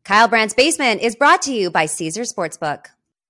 Kyle Brandt's Basement is brought to you by Caesar Sportsbook.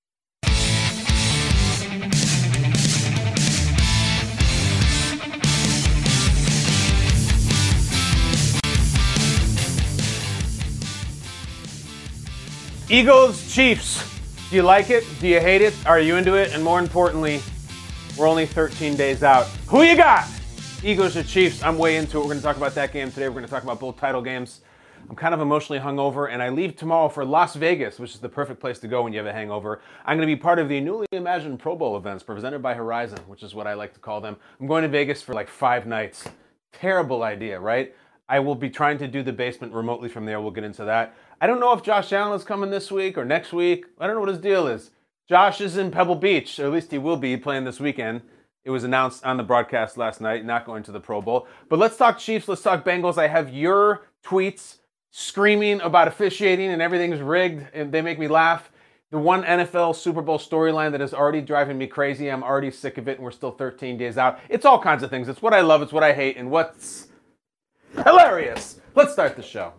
Eagles, Chiefs. Do you like it? Do you hate it? Are you into it? And more importantly, we're only 13 days out. Who you got? Eagles or Chiefs? I'm way into it. We're going to talk about that game today. We're going to talk about both title games. I'm kind of emotionally hungover, and I leave tomorrow for Las Vegas, which is the perfect place to go when you have a hangover. I'm going to be part of the newly imagined Pro Bowl events presented by Horizon, which is what I like to call them. I'm going to Vegas for like 5 nights. Terrible idea, right? I will be trying to do the basement remotely from there. We'll get into that. I don't know if Josh Allen is coming this week or next week. I don't know what his deal is. Josh is in Pebble Beach, or at least he will be playing this weekend. It was announced on the broadcast last night, not going to the Pro Bowl. But let's talk Chiefs, let's talk Bengals. I have your tweets screaming about officiating and everything's rigged, and they make me laugh. The one NFL Super Bowl storyline that is already driving me crazy. I'm already sick of it, and we're still 13 days out. It's all kinds of things. It's what I love, it's what I hate, and what's hilarious. Let's start the show.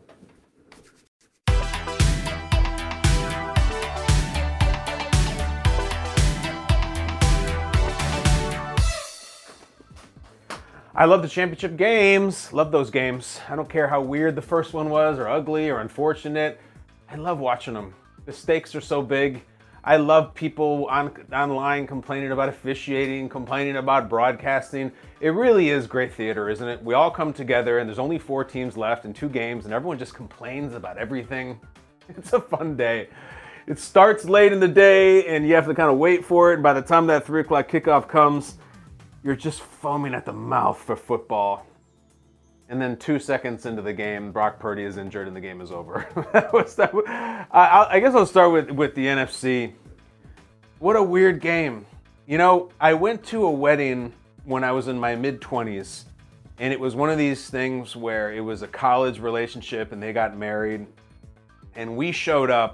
I love the championship games. Love those games. I don't care how weird the first one was or ugly or unfortunate. I love watching them. The stakes are so big. I love people online complaining about officiating, complaining about broadcasting. It really is great theater, isn't it? We all come together and there's only 4 teams left and 2 games and everyone just complains about everything. It's a fun day. It starts late in the day and you have to kind of wait for it. And by the time that 3 o'clock kickoff comes, you're just foaming at the mouth for football. And then 2 seconds into the game, Brock Purdy is injured and the game is over. I guess I'll start with the NFC. What a weird game. You know, I went to a wedding when I was in my mid-20s. And it was one of these things where it was a college relationship and they got married. And we showed up.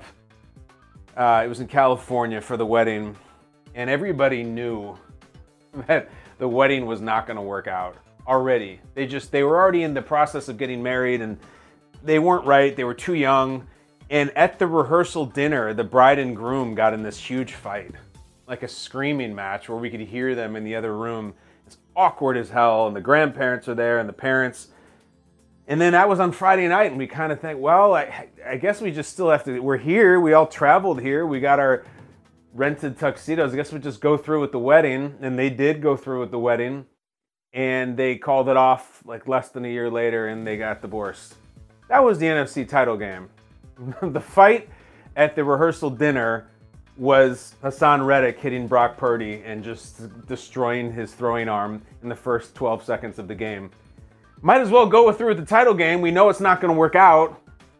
It was in California for the wedding. And everybody knew that the wedding was not going to work out already. They were already in the process of getting married and they weren't right. They were too young. And at the rehearsal dinner, the bride and groom got in this huge fight, like a screaming match where we could hear them in the other room. It's awkward as hell. And the grandparents are there and the parents. And then that was on Friday night and we kind of think, well, I guess we just still have to, we're here. We all traveled here. We got our rented tuxedos. I guess we just go through with the wedding, and they did go through with the wedding, and they called it off like less than a year later, and they got divorced. That was the NFC title game. The fight at the rehearsal dinner was Hassan Reddick hitting Brock Purdy and just destroying his throwing arm in the first 12 seconds of the game. Might as well go through with the title game. We know it's not going to work out.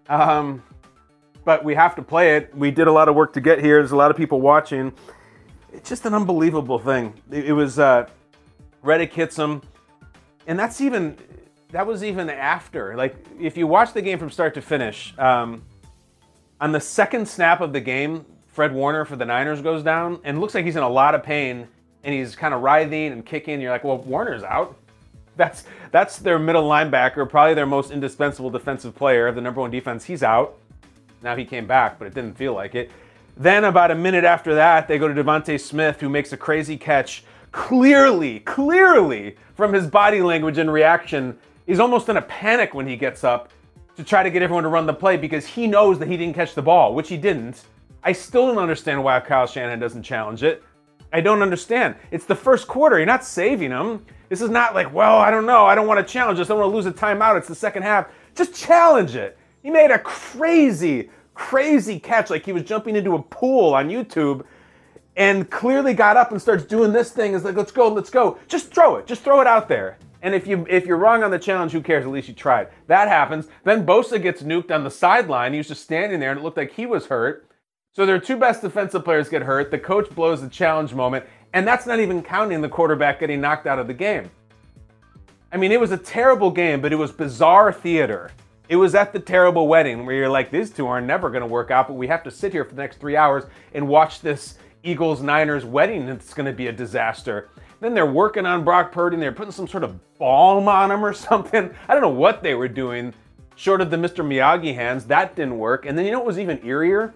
But we have to play it. We did a lot of work to get here. There's a lot of people watching. It's just an unbelievable thing. It was Reddick hits him, and that was even after. Like, if you watch the game from start to finish, on the second snap of the game, Fred Warner for the Niners goes down, and it looks like he's in a lot of pain, and he's kind of writhing and kicking. You're like, well, Warner's out. That's their middle linebacker, probably their most indispensable defensive player of the number 1 defense. He's out. Now he came back, but it didn't feel like it. Then about a minute after that, they go to Devontae Smith, who makes a crazy catch. Clearly, from his body language and reaction, he's almost in a panic when he gets up to try to get everyone to run the play because he knows that he didn't catch the ball, which he didn't. I still don't understand why Kyle Shanahan doesn't challenge it. I don't understand. It's the first quarter. You're not saving him. This is not like, well, I don't know. I don't want to challenge this. I don't want to lose a timeout. It's the second half. Just challenge it. He made a crazy catch like he was jumping into a pool on YouTube and clearly got up and starts doing this thing. It's like, let's go. Just throw it out there. And if you're wrong on the challenge, who cares? At least you tried. That happens. Then Bosa gets nuked on the sideline. He was just standing there and it looked like he was hurt. So their 2 best defensive players get hurt. The coach blows the challenge moment. And that's not even counting the quarterback getting knocked out of the game. I mean, it was a terrible game, but it was bizarre theater. It was at the terrible wedding where you're like, these 2 are never going to work out, but we have to sit here for the next 3 hours and watch this Eagles-Niners wedding. It's going to be a disaster. Then they're working on Brock Purdy and they're putting some sort of balm on him or something. I don't know what they were doing. short of the Mr. Miyagi hands. That didn't work. And then you know what was even eerier?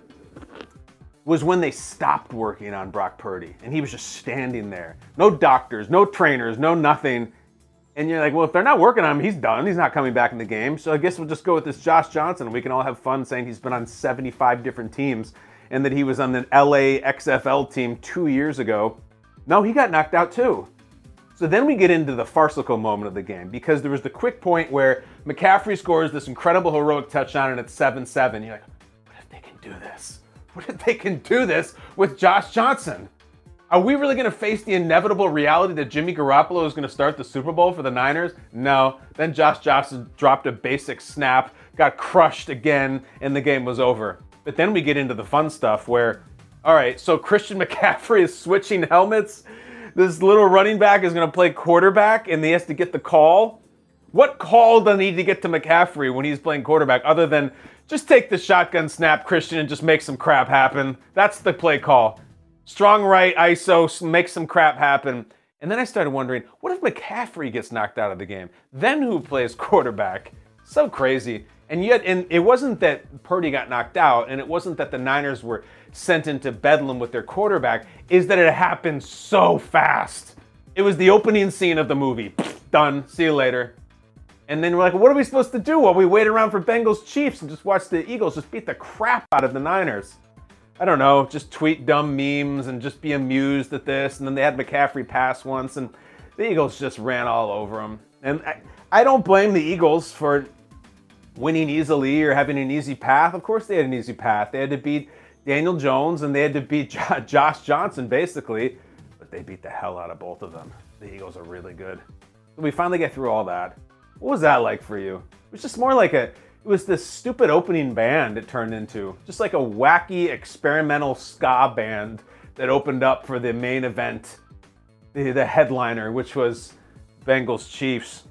Was when they stopped working on Brock Purdy and he was just standing there. No doctors, no trainers, no nothing. And you're like, well, if they're not working on him, he's done. He's not coming back in the game. So I guess we'll just go with this Josh Johnson and we can all have fun saying he's been on 75 different teams and that he was on the LA XFL team 2 years ago. No, he got knocked out too. So then we get into the farcical moment of the game because there was the quick point where McCaffrey scores this incredible heroic touchdown and it's 7-7. You're like, what if they can do this? What if they can do this with Josh Johnson? Are we really going to face the inevitable reality that Jimmy Garoppolo is going to start the Super Bowl for the Niners? No. Then Josh Johnson dropped a basic snap, got crushed again, and the game was over. But then we get into the fun stuff where, all right, so Christian McCaffrey is switching helmets. This little running back is going to play quarterback, and he has to get the call. What call does he need to get to McCaffrey when he's playing quarterback other than just take the shotgun snap, Christian, and just make some crap happen? That's the play call. Strong right, ISO, make some crap happen. And then I started wondering, what if McCaffrey gets knocked out of the game? Then who plays quarterback? So crazy. And yet, it wasn't that Purdy got knocked out, and it wasn't that the Niners were sent into bedlam with their quarterback, is that it happened so fast. It was the opening scene of the movie. Done. See you later. And then we're like, what are we supposed to do while we wait around for Bengals Chiefs and just watch the Eagles just beat the crap out of the Niners? I don't know, just tweet dumb memes and just be amused at this. And then they had McCaffrey pass once and the Eagles just ran all over them. And I don't blame the Eagles for winning easily or having an easy path. Of course they had an easy path. They had to beat Daniel Jones and they had to beat Josh Johnson basically. But they beat the hell out of both of them. The Eagles are really good. So we finally get through all that. What was that like for you? It was just more like it was this stupid opening band it turned into. Just like a wacky experimental ska band that opened up for the main event, the headliner, which was Bengals Chiefs.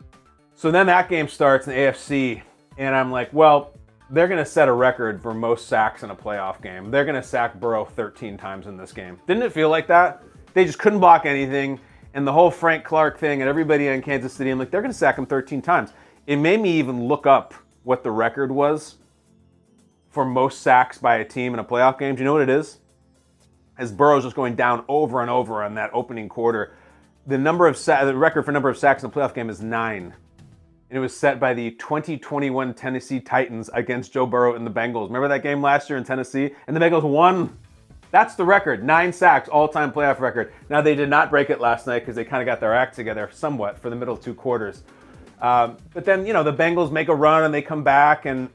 So then that game starts in the AFC, and I'm like, well, they're going to set a record for most sacks in a playoff game. They're going to sack Burrow 13 times in this game. Didn't it feel like that? They just couldn't block anything. And the whole Frank Clark thing and everybody in Kansas City, I'm like, they're going to sack him 13 times. It made me even look up what the record was for most sacks by a team in a playoff game. Do you know what it is? As Burrow's just going down over and over on that opening quarter, the record for number of sacks in a playoff game is 9. And it was set by the 2021 Tennessee Titans against Joe Burrow and the Bengals. Remember that game last year in Tennessee? And the Bengals won. That's the record, 9 sacks, all-time playoff record. Now, they did not break it last night because they kind of got their act together somewhat for the middle 2 quarters. But then, you know, the Bengals make a run and they come back, and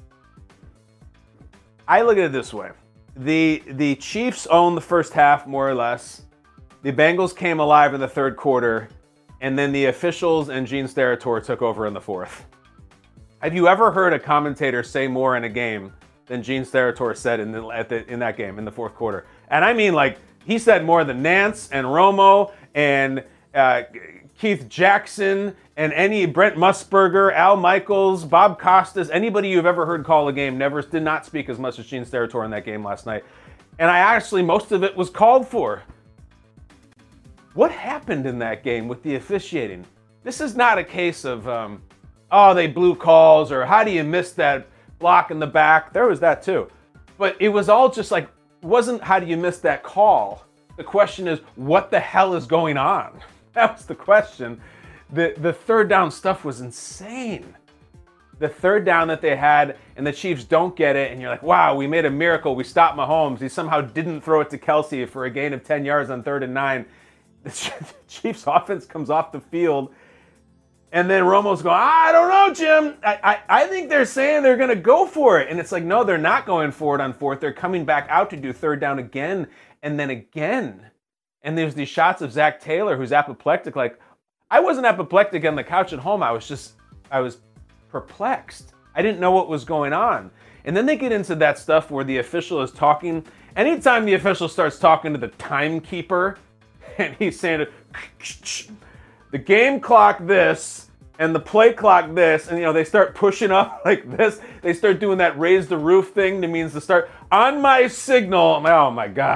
I look at it this way. The Chiefs owned the first half, more or less. The Bengals came alive in the third quarter, and then the officials and Gene Steratore took over in the fourth. Have you ever heard a commentator say more in a game than Gene Steratore said in that game, in the fourth quarter? And I mean, like, he said more than Nance and Romo and Keith Jackson and any Brent Musburger, Al Michaels, Bob Costas, anybody you've ever heard call a game did not speak as much as Gene Steratore in that game last night. And most of it was called for. What happened in that game with the officiating? This is not a case of, they blew calls, or how do you miss that block in the back? There was that too. But it was all just like, wasn't how do you miss that call? The question is, what the hell is going on? That was the question. The third down stuff was insane. The third down that they had, and the Chiefs don't get it, and you're like, wow, we made a miracle. We stopped Mahomes. He somehow didn't throw it to Kelsey for a gain of 10 yards on 3rd and 9. The Chiefs offense comes off the field, and then Romo's going, I don't know, Jim. I think they're saying they're going to go for it. And it's like, no, they're not going for it on 4th. They're coming back out to do 3rd down again, and then again. And there's these shots of Zach Taylor, who's apoplectic. Like, I wasn't apoplectic on the couch at home. I was perplexed. I didn't know what was going on. And then they get into that stuff where the official is talking. Anytime the official starts talking to the timekeeper, and he's saying, the game clock this, and the play clock this, and, you know, they start pushing up like this. They start doing that raise the roof thing that means to start on my signal. Oh my gosh.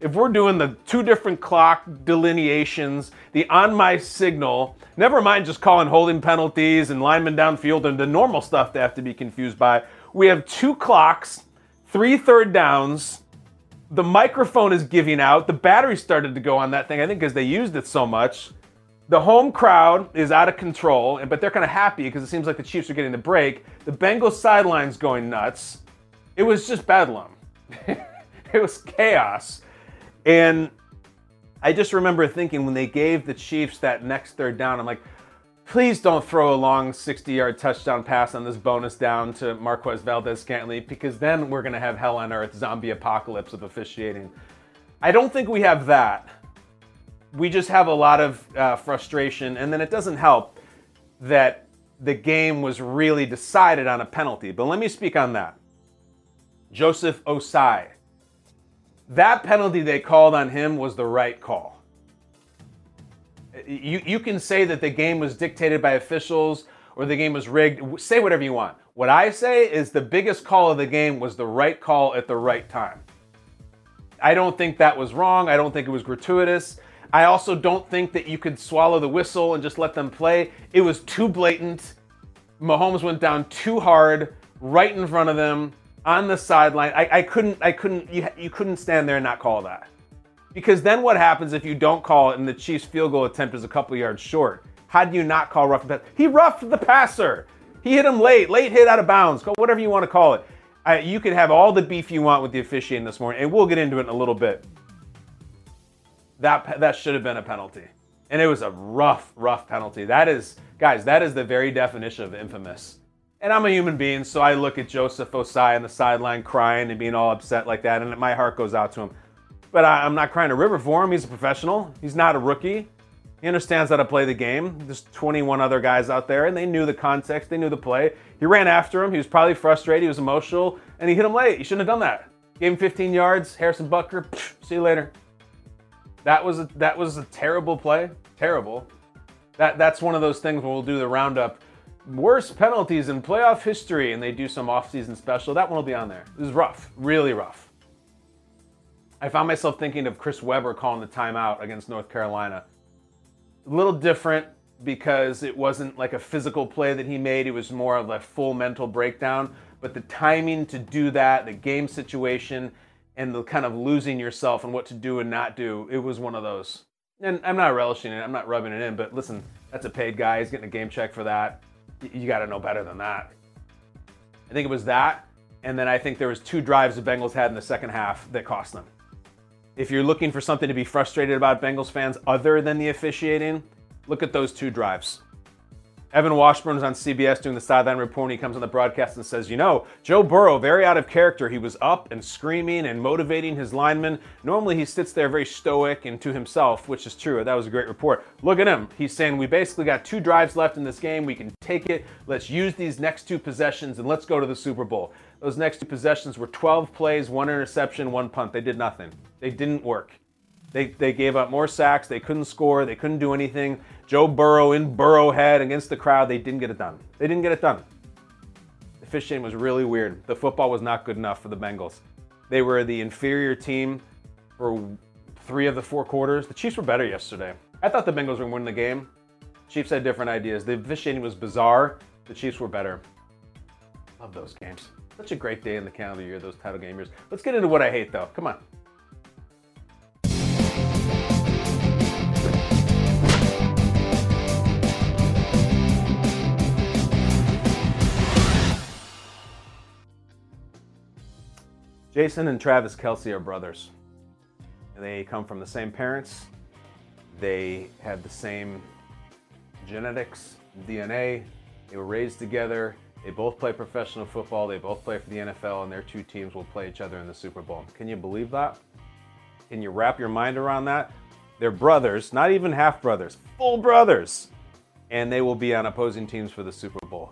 if we're doing the two different clock delineations, the on my signal, never mind just calling holding penalties and linemen downfield and the normal stuff they have to be confused by. We have two clocks, 3 third downs. The microphone is giving out. The battery started to go on that thing, I think, because they used it so much. The home crowd is out of control, but they're kind of happy because it seems like the Chiefs are getting the break. The Bengals sideline's going nuts. It was just bedlam. It was chaos. And I just remember thinking when they gave the Chiefs that next third down, I'm like, please don't throw a long 60-yard touchdown pass on this bonus down to Marquez Valdes-Scantling, because then we're going to have hell on earth, zombie apocalypse of officiating. I don't think we have that. We just have a lot of frustration, and then it doesn't help that the game was really decided on a penalty. But let me speak on that. Joseph Ossai. That penalty they called on him was the right call. You can say that the game was dictated by officials or the game was rigged. Say whatever you want. What I say is the biggest call of the game was the right call at the right time. I don't think that was wrong. I don't think it was gratuitous. I also don't think that you could swallow the whistle and just let them play. It was too blatant. Mahomes went down too hard, right in front of them, on the sideline. You couldn't stand there and not call that. Because then what happens if you don't call it and the Chiefs' field goal attempt is a couple yards short? How do you not call rough the passer? He roughed the passer. He hit him late hit out of bounds, whatever you want to call it. You can have all the beef you want with the officiating this morning, and we'll get into it in a little bit. That should have been a penalty. And it was a rough penalty. That is the very definition of infamous. And I'm a human being, so I look at Joseph Ossai on the sideline crying and being all upset like that, and my heart goes out to him. But I'm not crying a river for him. He's a professional. He's not a rookie. He understands how to play the game. There's 21 other guys out there, and they knew the context. They knew the play. He ran after him. He was probably frustrated. He was emotional, and he hit him late. He shouldn't have done that. Gave him 15 yards. Harrison Butker, see you later. That was a terrible play. Terrible. That's one of those things when we'll do the roundup. Worst penalties in playoff history, and they do some off-season special. That one will be on there. It was rough. Really rough. I found myself thinking of Chris Webber calling the timeout against North Carolina. A little different because it wasn't like a physical play that he made. It was more of a full mental breakdown. But the timing to do that, the game situation, and the kind of losing yourself and what to do and not do, it was one of those. And I'm not relishing it. I'm not rubbing it in. But listen, that's a paid guy. He's getting a game check for that. You got to know better than that. I think it was that. And then I think there was 2 drives the Bengals had in the second half that cost them. If you're looking for something to be frustrated about, Bengals fans, other than the officiating, look at those 2 drives. Evan Washburn was on CBS doing the sideline report, and he comes on the broadcast and says, Joe Burrow, very out of character. He was up and screaming and motivating his linemen. Normally he sits there very stoic and to himself, which is true. That was a great report. Look at him. He's saying, we basically got 2 drives left in this game. We can take it. Let's use these next 2 possessions and let's go to the Super Bowl. Those next 2 possessions were 12 plays, 1 interception, 1 punt. They did nothing. They didn't work. They gave up more sacks. They couldn't score. They couldn't do anything. Joe Burrow in Burrowhead against the crowd. They didn't get it done. They didn't get it done. The officiating was really weird. The football was not good enough for the Bengals. They were the inferior team for 3 of the 4 quarters. The Chiefs were better yesterday. I thought the Bengals were going to win the game. Chiefs had different ideas. The officiating was bizarre. The Chiefs were better. Love those games. Such a great day in the calendar year, those title game years. Let's get into what I hate, though. Come on. Jason and Travis Kelce are brothers. They come from the same parents. They have the same genetics, DNA. They were raised together. They both play professional football. They both play for the NFL, and their 2 teams will play each other in the Super Bowl. Can you believe that? Can you wrap your mind around that? They're brothers, not even half brothers, full brothers. And they will be on opposing teams for the Super Bowl.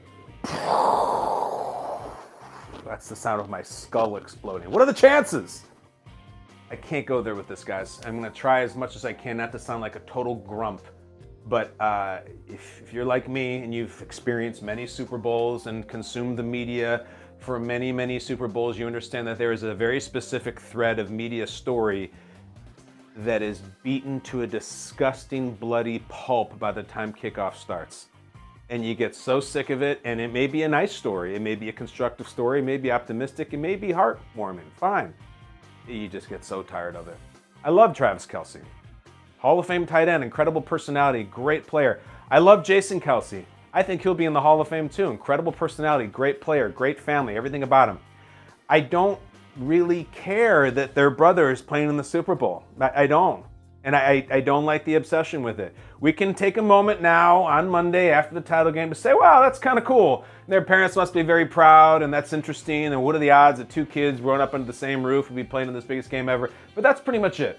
That's the sound of my skull exploding. What are the chances? I can't go there with this, guys. I'm going to try as much as I can not to sound like a total grump. But if you're like me and you've experienced many Super Bowls and consumed the media for many, many Super Bowls, you understand that there is a very specific thread of media story that is beaten to a disgusting, bloody pulp by the time kickoff starts. And you get so sick of it, and it may be a nice story, it may be a constructive story, it may be optimistic, it may be heartwarming, fine. You just get so tired of it. I love Travis Kelce. Hall of Fame tight end, incredible personality, great player. I love Jason Kelce. I think he'll be in the Hall of Fame too. Incredible personality, great player, great family, everything about him. I don't really care that their brother is playing in the Super Bowl. I don't. And I don't like the obsession with it. We can take a moment now on Monday after the title game to say, wow, that's kind of cool. Their parents must be very proud, and that's interesting. And what are the odds that two kids growing up under the same roof will be playing in this biggest game ever? But that's pretty much it.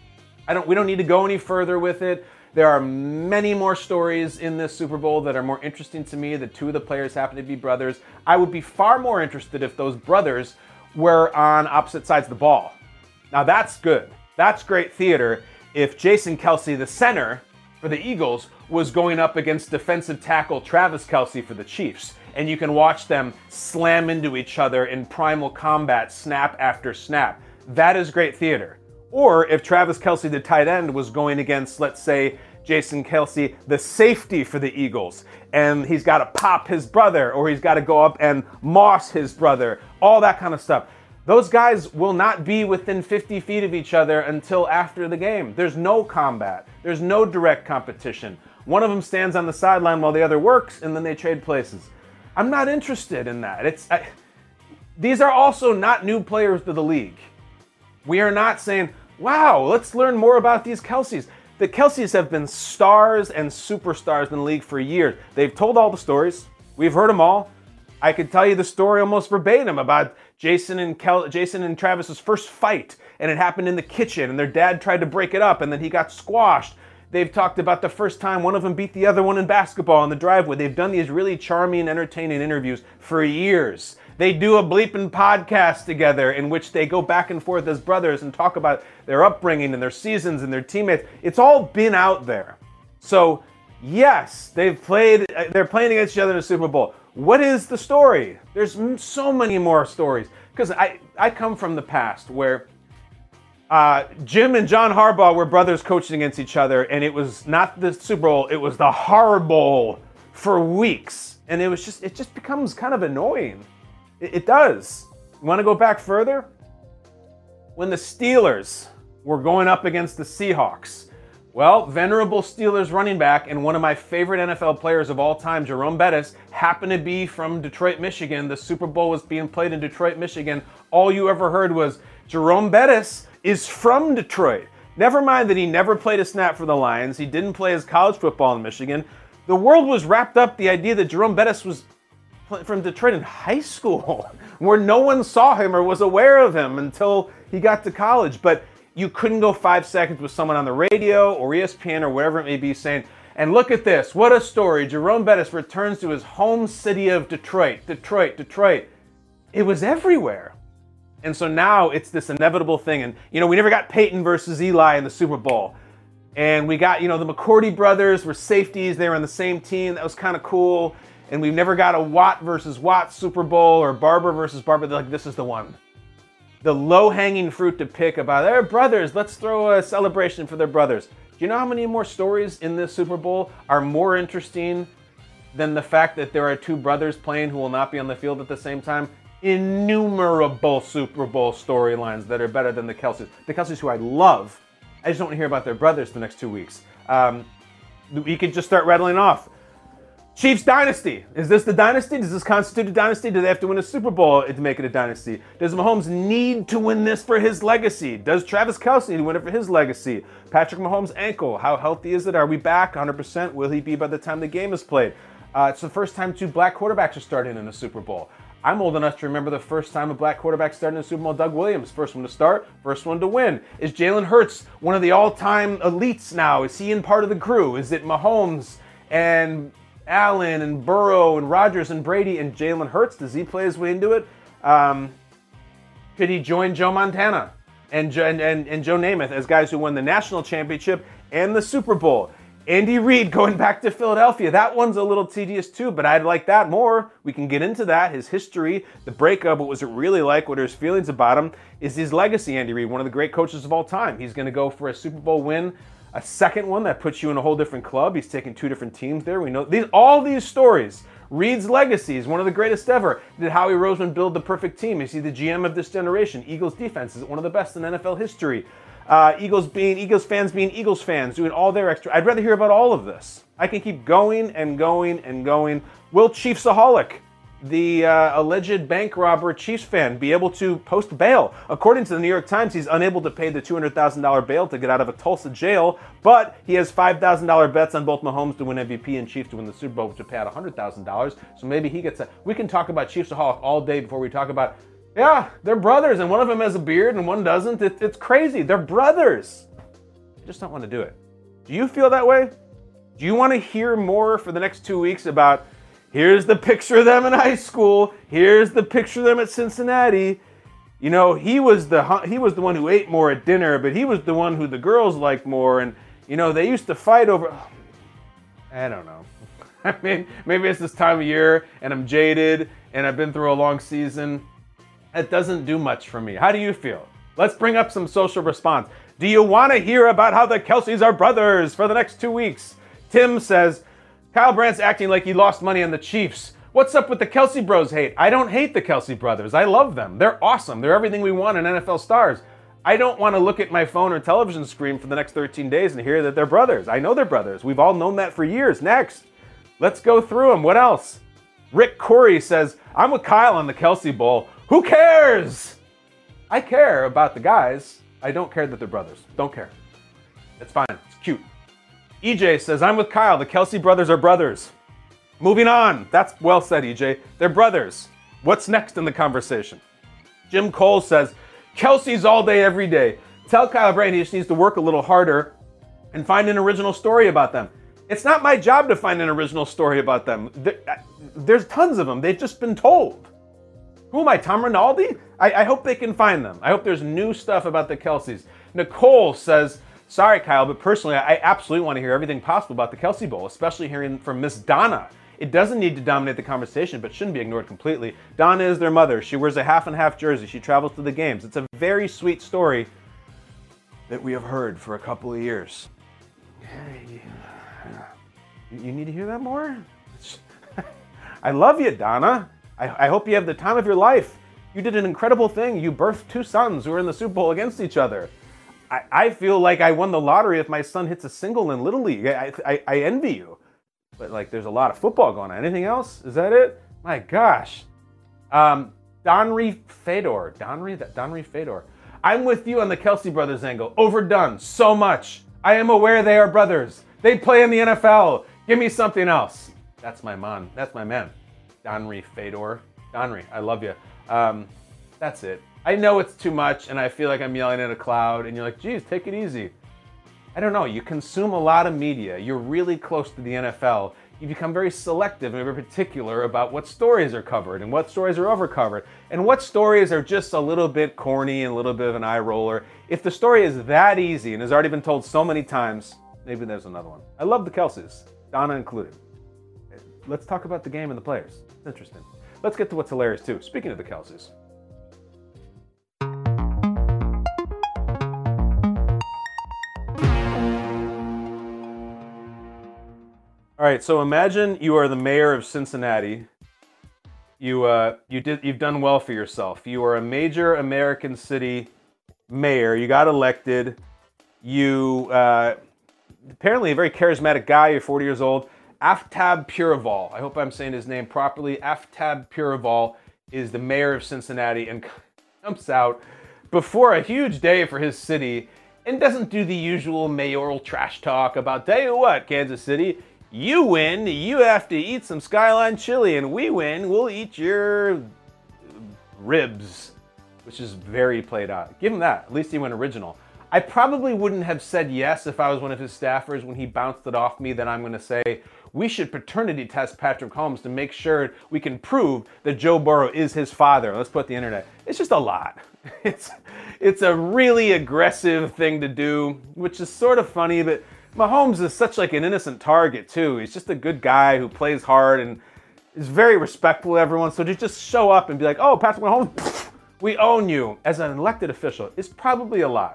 We don't need to go any further with it. There are many more stories in this Super Bowl that are more interesting to me. The two of the players happen to be brothers. I would be far more interested if those brothers were on opposite sides of the ball. Now that's good. That's great theater. If Jason Kelce, the center for the Eagles, was going up against defensive tackle Travis Kelce for the Chiefs, and you can watch them slam into each other in primal combat, snap after snap. That is great theater. Or if Travis Kelce, the tight end, was going against, let's say, Jason Kelce, the safety for the Eagles, and he's got to pop his brother, or he's got to go up and moss his brother, all that kind of stuff. Those guys will not be within 50 feet of each other until after the game. There's no combat. There's no direct competition. One of them stands on the sideline while the other works, and then they trade places. I'm not interested in that. These are also not new players to the league. We are not saying, wow, let's learn more about these Kelces. The Kelces have been stars and superstars in the league for years. They've told all the stories. We've heard them all. I could tell you the story almost verbatim about Jason and Travis's first fight, and it happened in the kitchen, and their dad tried to break it up, and then he got squashed. They've talked about the first time one of them beat the other one in basketball in the driveway. They've done these really charming, entertaining interviews for years. They do a bleeping podcast together in which they go back and forth as brothers and talk about their upbringing and their seasons and their teammates. It's all been out there. So, yes, they're playing against each other in the Super Bowl. What is the story? There's so many more stories. Because I come from the past where Jim and John Harbaugh were brothers coaching against each other, and it was not the Super Bowl, it was the Har Bowl for weeks. And it just becomes kind of annoying. It does. You want to go back further? When the Steelers were going up against the Seahawks, well, venerable Steelers running back and one of my favorite NFL players of all time, Jerome Bettis, happened to be from Detroit, Michigan. The Super Bowl was being played in Detroit, Michigan. All you ever heard was, Jerome Bettis is from Detroit. Never mind that he never played a snap for the Lions. He didn't play his college football in Michigan. The world was wrapped up the idea that Jerome Bettis was from Detroit in high school, where no one saw him or was aware of him until he got to college. But you couldn't go 5 seconds with someone on the radio or ESPN or whatever it may be saying, and look at this, what a story. Jerome Bettis returns to his home city of Detroit. It was everywhere. And so now it's this inevitable thing. And, we never got Peyton versus Eli in the Super Bowl. And we got, the McCourty brothers were safeties. They were on the same team. That was kind of cool. And we've never got a Watt versus Watt Super Bowl or Barber versus Barber. They're like, this is the one. The low-hanging fruit to pick about their brothers. Let's throw a celebration for their brothers. Do you know how many more stories in this Super Bowl are more interesting than the fact that there are two brothers playing who will not be on the field at the same time? Innumerable Super Bowl storylines that are better than the Kelces. The Kelces, who I love. I just don't want to hear about their brothers the next 2 weeks. We could just start rattling off. Chiefs dynasty. Is this the dynasty? Does this constitute a dynasty? Do they have to win a Super Bowl to make it a dynasty? Does Mahomes need to win this for his legacy? Does Travis Kelce need to win it for his legacy? Patrick Mahomes' ankle. How healthy is it? Are we back 100%? Will he be by the time the game is played? It's the first time two black quarterbacks are starting in a Super Bowl. I'm old enough to remember the first time a black quarterback started in a Super Bowl, Doug Williams. First one to start, first one to win. Is Jalen Hurts one of the all-time elites now? Is he in part of the crew? Is it Mahomes and Allen and Burrow and Rodgers and Brady and Jalen Hurts? Does he play his way into it? Could he join Joe Montana and Joe Namath as guys who won the national championship and the Super Bowl? Andy Reid going back to Philadelphia. That one's a little tedious too, but I'd like that more. We can get into that. His history, the breakup, what was it really like, what are his feelings about him, is his legacy, Andy Reid, one of the great coaches of all time. He's going to go for a Super Bowl win, a second one that puts you in a whole different club. He's taking 2 different teams there. We know all these stories. Reid's legacy is one of the greatest ever. Did Howie Roseman build the perfect team? Is he the GM of this generation? Eagles defense is one of the best in NFL history. Eagles fans being Eagles fans, doing all their extra. I'd rather hear about all of this. I can keep going and going and going. Will Chiefsaholic, the alleged bank robber Chiefs fan, be able to post bail? According to the New York Times, he's unable to pay the $200,000 bail to get out of a Tulsa jail, but he has $5,000 bets on both Mahomes to win MVP and Chiefs to win the Super Bowl, which would pay out $100,000. So maybe he gets that. We can talk about Chiefsaholic all day before we talk about, yeah, they're brothers, and one of them has a beard and one doesn't. It's crazy. They're brothers. I just don't want to do it. Do you feel that way? Do you want to hear more for the next 2 weeks about, here's the picture of them in high school, here's the picture of them at Cincinnati? You know, he was the one who ate more at dinner, but he was the one who the girls liked more, and you know, they used to fight over, I don't know. I mean, maybe it's this time of year and I'm jaded and I've been through a long season. It doesn't do much for me. How do you feel? Let's bring up some social response. Do you want to hear about how the Kelces are brothers for the next 2 weeks? Tim says, Kyle Brandt's acting like he lost money on the Chiefs. What's up with the Kelce bros hate? I don't hate the Kelce brothers. I love them. They're awesome. They're everything we want in NFL stars. I don't want to look at my phone or television screen for the next 13 days and hear that they're brothers. I know they're brothers. We've all known that for years. Next. Let's go through them. What else? Rick Corey says, I'm with Kyle on the Kelce Bowl. Who cares? I care about the guys. I don't care that they're brothers. Don't care. It's fine. It's cute. EJ says, I'm with Kyle. The Kelce brothers are brothers. Moving on. That's well said, EJ. They're brothers. What's next in the conversation? Jim Cole says, Kelce's all day, every day. Tell Kyle Brandt he just needs to work a little harder and find an original story about them. It's not my job to find an original story about them. There's tons of them. They've just been told. Who am I, Tom Rinaldi? I hope they can find them. I hope there's new stuff about the Kelces. Nicole says, sorry, Kyle, but personally, I absolutely want to hear everything possible about the Kelce Bowl, especially hearing from Miss Donna. It doesn't need to dominate the conversation, but shouldn't be ignored completely. Donna is their mother. She wears a half and half jersey. She travels to the games. It's a very sweet story that we have heard for a couple of years. You need to hear that more? I love you, Donna. I hope you have the time of your life. You did an incredible thing. You birthed 2 sons who are in the Super Bowl against each other. I feel like I won the lottery if my son hits a single in Little League. I envy you. But like, there's a lot of football going on. Anything else? Is that it? My gosh. Donry Fedor. I'm with you on the Kelce brothers angle. Overdone so much. I am aware they are brothers. They play in the NFL. Give me something else. That's my man. That's my man. Donry Fedor. Donry, I love you. That's it. I know it's too much and I feel like I'm yelling at a cloud and you're like, geez, take it easy. I don't know. You consume a lot of media. You're really close to the NFL. You become very selective and very particular about what stories are covered and what stories are overcovered and what stories are just a little bit corny and a little bit of an eye roller. If the story is that easy and has already been told so many times, maybe there's another one. I love the Kelces, Donna included. Let's talk about the game and the players. It's interesting. Let's get to what's hilarious too. Speaking of the Kelces. All right, so imagine you are the mayor of Cincinnati. You've done well for yourself. You are a major American city mayor. You got elected. You apparently a very charismatic guy. You're 40 years old. Aftab Purival. I hope I'm saying his name properly. Aftab Purival is the mayor of Cincinnati and comes out before a huge day for his city and doesn't do the usual mayoral trash talk about, tell you what, Kansas City, you win, you have to eat some Skyline chili, and we win, we'll eat your ribs, which is very played out. Give him that. At least he went original. I probably wouldn't have said yes if I was one of his staffers when he bounced it off me that I'm going to say, we should paternity test Patrick Mahomes to make sure we can prove that Joe Burrow is his father. Let's put the internet. It's just a lot. It's a really aggressive thing to do, which is sort of funny, but Mahomes is such like an innocent target too. He's just a good guy who plays hard and is very respectful of everyone. So to just show up and be like, oh, Patrick Mahomes, pff, we own you as an elected official is probably a lot.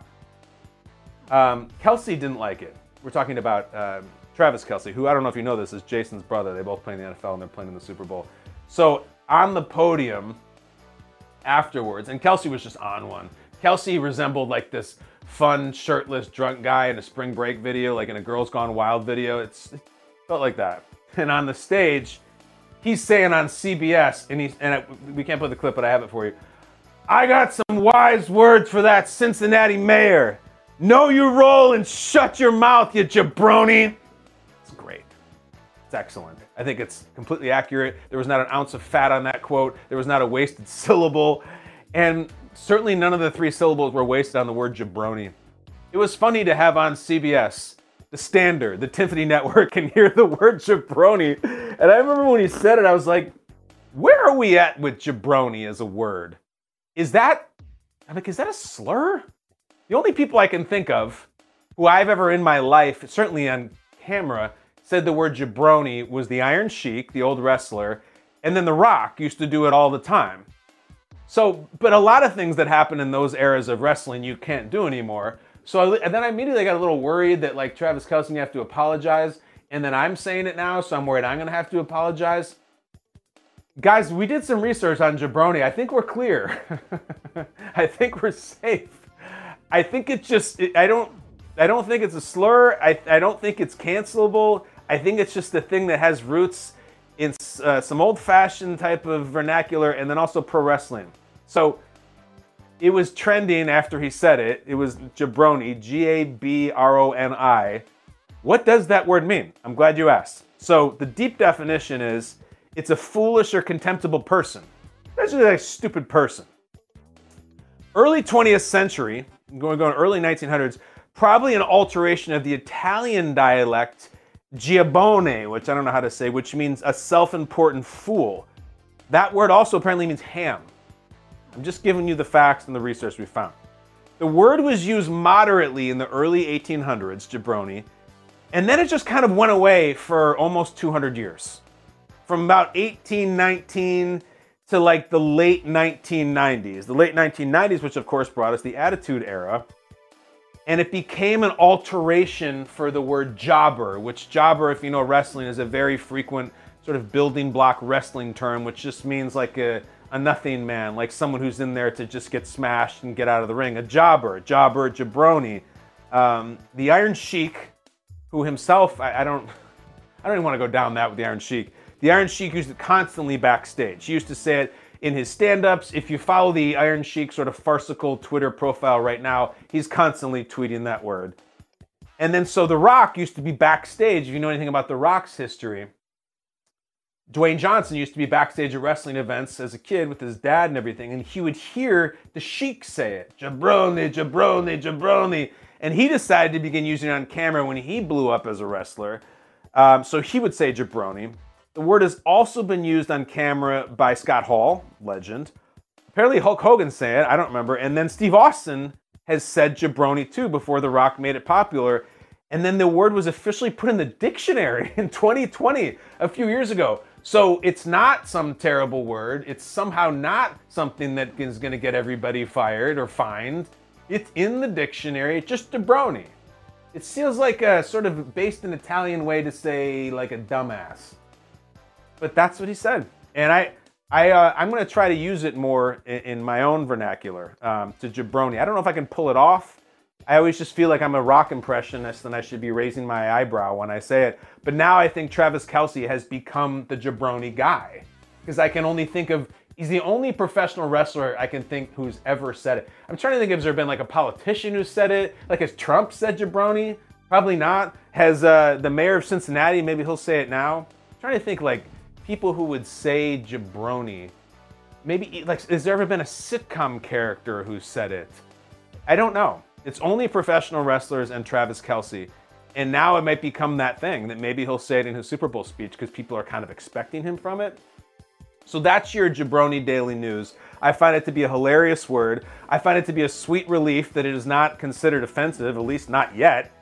Kelce didn't like it. We're talking about Travis Kelce, who I don't know if you know this, is Jason's brother. They both play in the NFL and they're playing in the Super Bowl. So on the podium afterwards, and Kelce was just on one. Kelce resembled like this fun, shirtless, drunk guy in a spring break video, like in a Girls Gone Wild video. It felt like that. And on the stage, he's saying on CBS, we can't put the clip, but I have it for you. I got some wise words for that Cincinnati mayor. Know your role and shut your mouth, you jabroni. It's great. It's excellent. I think it's completely accurate. There was not an ounce of fat on that quote. There was not a wasted syllable. And certainly none of the 3 syllables were wasted on the word jabroni. It was funny to have on CBS, the Standard, the Tiffany Network, and hear the word jabroni. And I remember when he said it, I was like, where are we at with jabroni as a word? Is that a slur? The only people I can think of who I've ever in my life, certainly on camera, said the word jabroni was the Iron Sheik, the old wrestler, and then The Rock used to do it all the time. So, but a lot of things that happen in those eras of wrestling you can't do anymore. And then I immediately got a little worried that like Travis Kelce, you have to apologize. And then I'm saying it now, so I'm worried I'm going to have to apologize. Guys, we did some research on jabroni. I think we're clear. I think we're safe. I think it's just, I don't think it's a slur. I don't think it's cancelable. I think it's just a thing that has roots in some old-fashioned type of vernacular and then also pro wrestling. So it was trending after he said it. It was jabroni, G-A-B-R-O-N-I. What does that word mean? I'm glad you asked. So the deep definition is it's a foolish or contemptible person. Basically like a stupid person. Early 20th century, going early 1900s, probably an alteration of the Italian dialect giabone, which I don't know how to say, which means a self-important fool. That word also apparently means ham. I'm just giving you the facts and the research we found. The word was used moderately in the early 1800s, jabroni, and then it just kind of went away for almost 200 years. From about 1819 to like the late 1990s. The late 1990s, which of course brought us the Attitude Era. And it became an alteration for the word jobber, which jobber, if you know wrestling, is a very frequent sort of building block wrestling term, which just means like a nothing man, like someone who's in there to just get smashed and get out of the ring. A jobber, jabroni. The Iron Sheik, who himself, I don't even want to go down that with the Iron Sheik. The Iron Sheik used it constantly backstage. He used to say it in his stand-ups. If you follow the Iron Sheik sort of farcical Twitter profile right now, he's constantly tweeting that word. And then so The Rock used to be backstage. If you know anything about The Rock's history, Dwayne Johnson used to be backstage at wrestling events as a kid with his dad and everything, and he would hear the Sheik say it, jabroni, jabroni, jabroni. And he decided to begin using it on camera when he blew up as a wrestler. So he would say jabroni. The word has also been used on camera by Scott Hall, legend. Apparently Hulk Hogan said it, I don't remember. And then Steve Austin has said jabroni too before The Rock made it popular. And then the word was officially put in the dictionary in 2020, a few years ago. So it's not some terrible word. It's somehow not something that is going to get everybody fired or fined. It's in the dictionary, just jabroni. It feels like a sort of based in Italian way to say like a dumbass. But that's what he said. And I'm going to try to use it more in my own vernacular, to jabroni. I don't know if I can pull it off. I always just feel like I'm a rock impressionist and I should be raising my eyebrow when I say it. But now I think Travis Kelce has become the jabroni guy. Because I can only think of, he's the only professional wrestler I can think who's ever said it. I'm trying to think if there's been like a politician who said it. Like has Trump said jabroni? Probably not. Has the mayor of Cincinnati, maybe he'll say it now. I'm trying to think like people who would say jabroni. Maybe, like, has there ever been a sitcom character who said it? I don't know. It's only professional wrestlers and Travis Kelce. And now it might become that thing that maybe he'll say it in his Super Bowl speech because people are kind of expecting him from it. So that's your Jabroni Daily News. I find it to be a hilarious word. I find it to be a sweet relief that it is not considered offensive, at least not yet.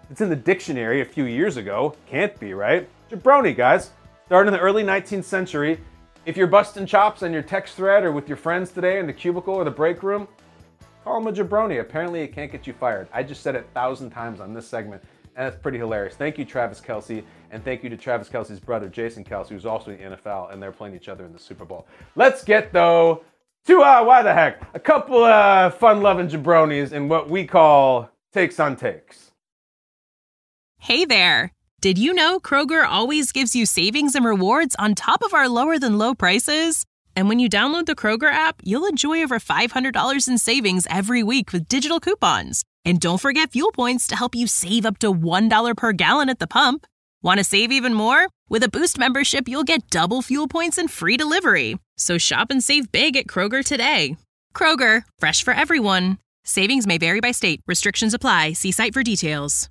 It's in the dictionary a few years ago. Can't be, right? Jabroni, guys. Started in the early 19th century. If you're busting chops on your text thread or with your friends today in the cubicle or the break room, call them a jabroni. Apparently it can't get you fired. I just said it 1,000 times on this segment, and that's pretty hilarious. Thank you, Travis Kelce, and thank you to Travis Kelce's brother, Jason Kelce, who's also in the NFL, and they're playing each other in the Super Bowl. Let's get, though, to, why the heck, a couple of fun-loving jabronis in what we call Takes on Takes. Hey there. Did you know Kroger always gives you savings and rewards on top of our lower-than-low prices? And when you download the Kroger app, you'll enjoy over $500 in savings every week with digital coupons. And don't forget fuel points to help you save up to $1 per gallon at the pump. Want to save even more? With a Boost membership, you'll get double fuel points and free delivery. So shop and save big at Kroger today. Kroger, fresh for everyone. Savings may vary by state. Restrictions apply. See site for details.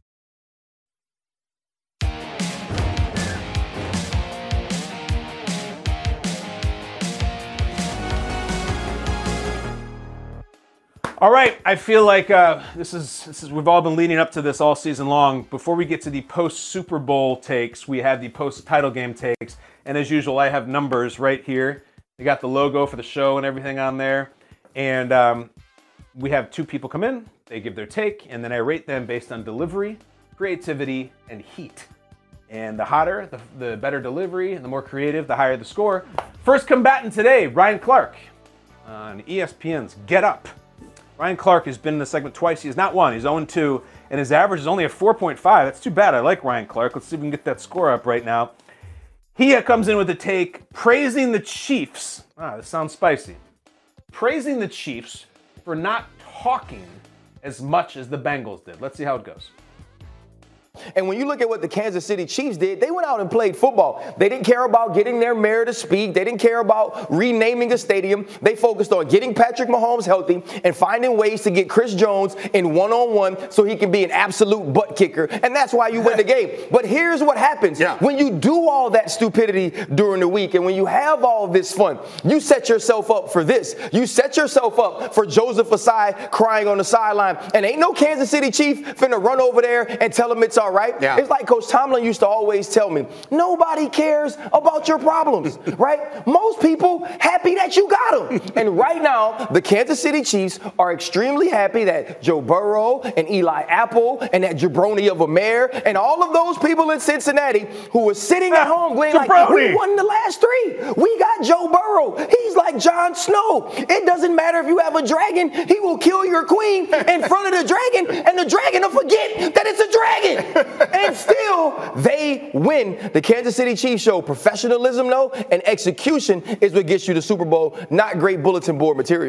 All right, I feel like this is we've all been leading up to this all season long. Before we get to the post-Super Bowl takes, we have the post-title game takes. And as usual, I have numbers right here. We got the logo for the show and everything on there. And we have two people come in, they give their take, and then I rate them based on delivery, creativity, and heat. And the hotter, the better delivery, and the more creative, the higher the score. First combatant today, Ryan Clark on ESPN's Get Up. Ryan Clark has been in the segment twice. He has not won. He's 0-2, and his average is only a 4.5. That's too bad. I like Ryan Clark. Let's see if we can get that score up right now. He comes in with a take praising the Chiefs. This sounds spicy. Praising the Chiefs for not talking as much as the Bengals did. Let's see how it goes. And when you look at what the Kansas City Chiefs did, they went out and played football. They didn't care about getting their mayor to speak. They didn't care about renaming a stadium. They focused on getting Patrick Mahomes healthy and finding ways to get Chris Jones in one-on-one so he can be an absolute butt kicker. And that's why you win the game. But here's what happens. When you do all that stupidity during the week and when you have all this fun, you set yourself up for this. You set yourself up for Joseph Ossai crying on the sideline. And ain't no Kansas City Chief finna run over there and tell him it's all right. It's like Coach Tomlin used to always tell me, nobody cares about your problems, right? Most people happy that you got them. And right now, the Kansas City Chiefs are extremely happy that Joe Burrow and Eli Apple and that jabroni of a mayor and all of those people in Cincinnati who were sitting at home going like, we won the last three. We got Joe Burrow. He's like Jon Snow. It doesn't matter if you have a dragon. He will kill your queen in front of the dragon and the dragon will forget that it's a dragon. And still, they win. The Kansas City Chiefs show professionalism, though, and execution is what gets you the Super Bowl, not great bulletin board material.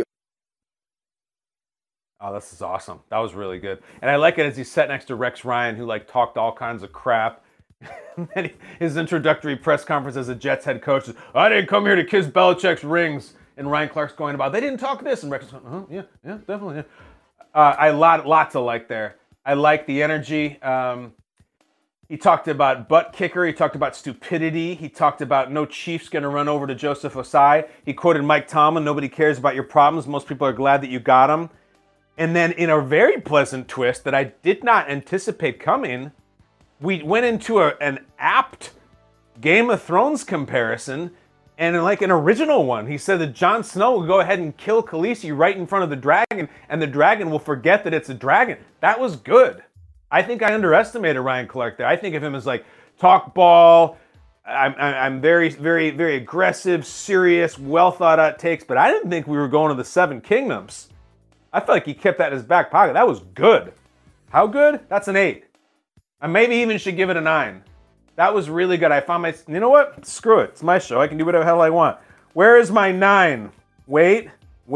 Oh, this is awesome. That was really good. And I like it as he sat next to Rex Ryan, who like talked all kinds of crap. And his introductory press conference as a Jets head coach is, I didn't come here to kiss Belichick's rings. And Ryan Clark's going about, they didn't talk this. And Rex is going, yeah, definitely. Yeah. Lots to like there. I like the energy. He talked about butt kicker. He talked about stupidity. He talked about no Chiefs going to run over to Joseph Ossai. He quoted Mike Tomlin, nobody cares about your problems. Most people are glad that you got them. And then in a very pleasant twist that I did not anticipate coming, we went into an apt Game of Thrones comparison and like an original one. He said that Jon Snow will go ahead and kill Khaleesi right in front of the dragon and the dragon will forget that it's a dragon. That was good. I think I underestimated Ryan Clark there. I think of him as like talk ball. I'm very, very, very aggressive, serious, well thought out takes, but I didn't think we were going to the Seven Kingdoms. I felt like he kept that in his back pocket. That was good. How good? That's an 8. I maybe even should give it a 9. That was really good. I found you know what? Screw it. It's my show. I can do whatever the hell I want. Where is my 9? Wait.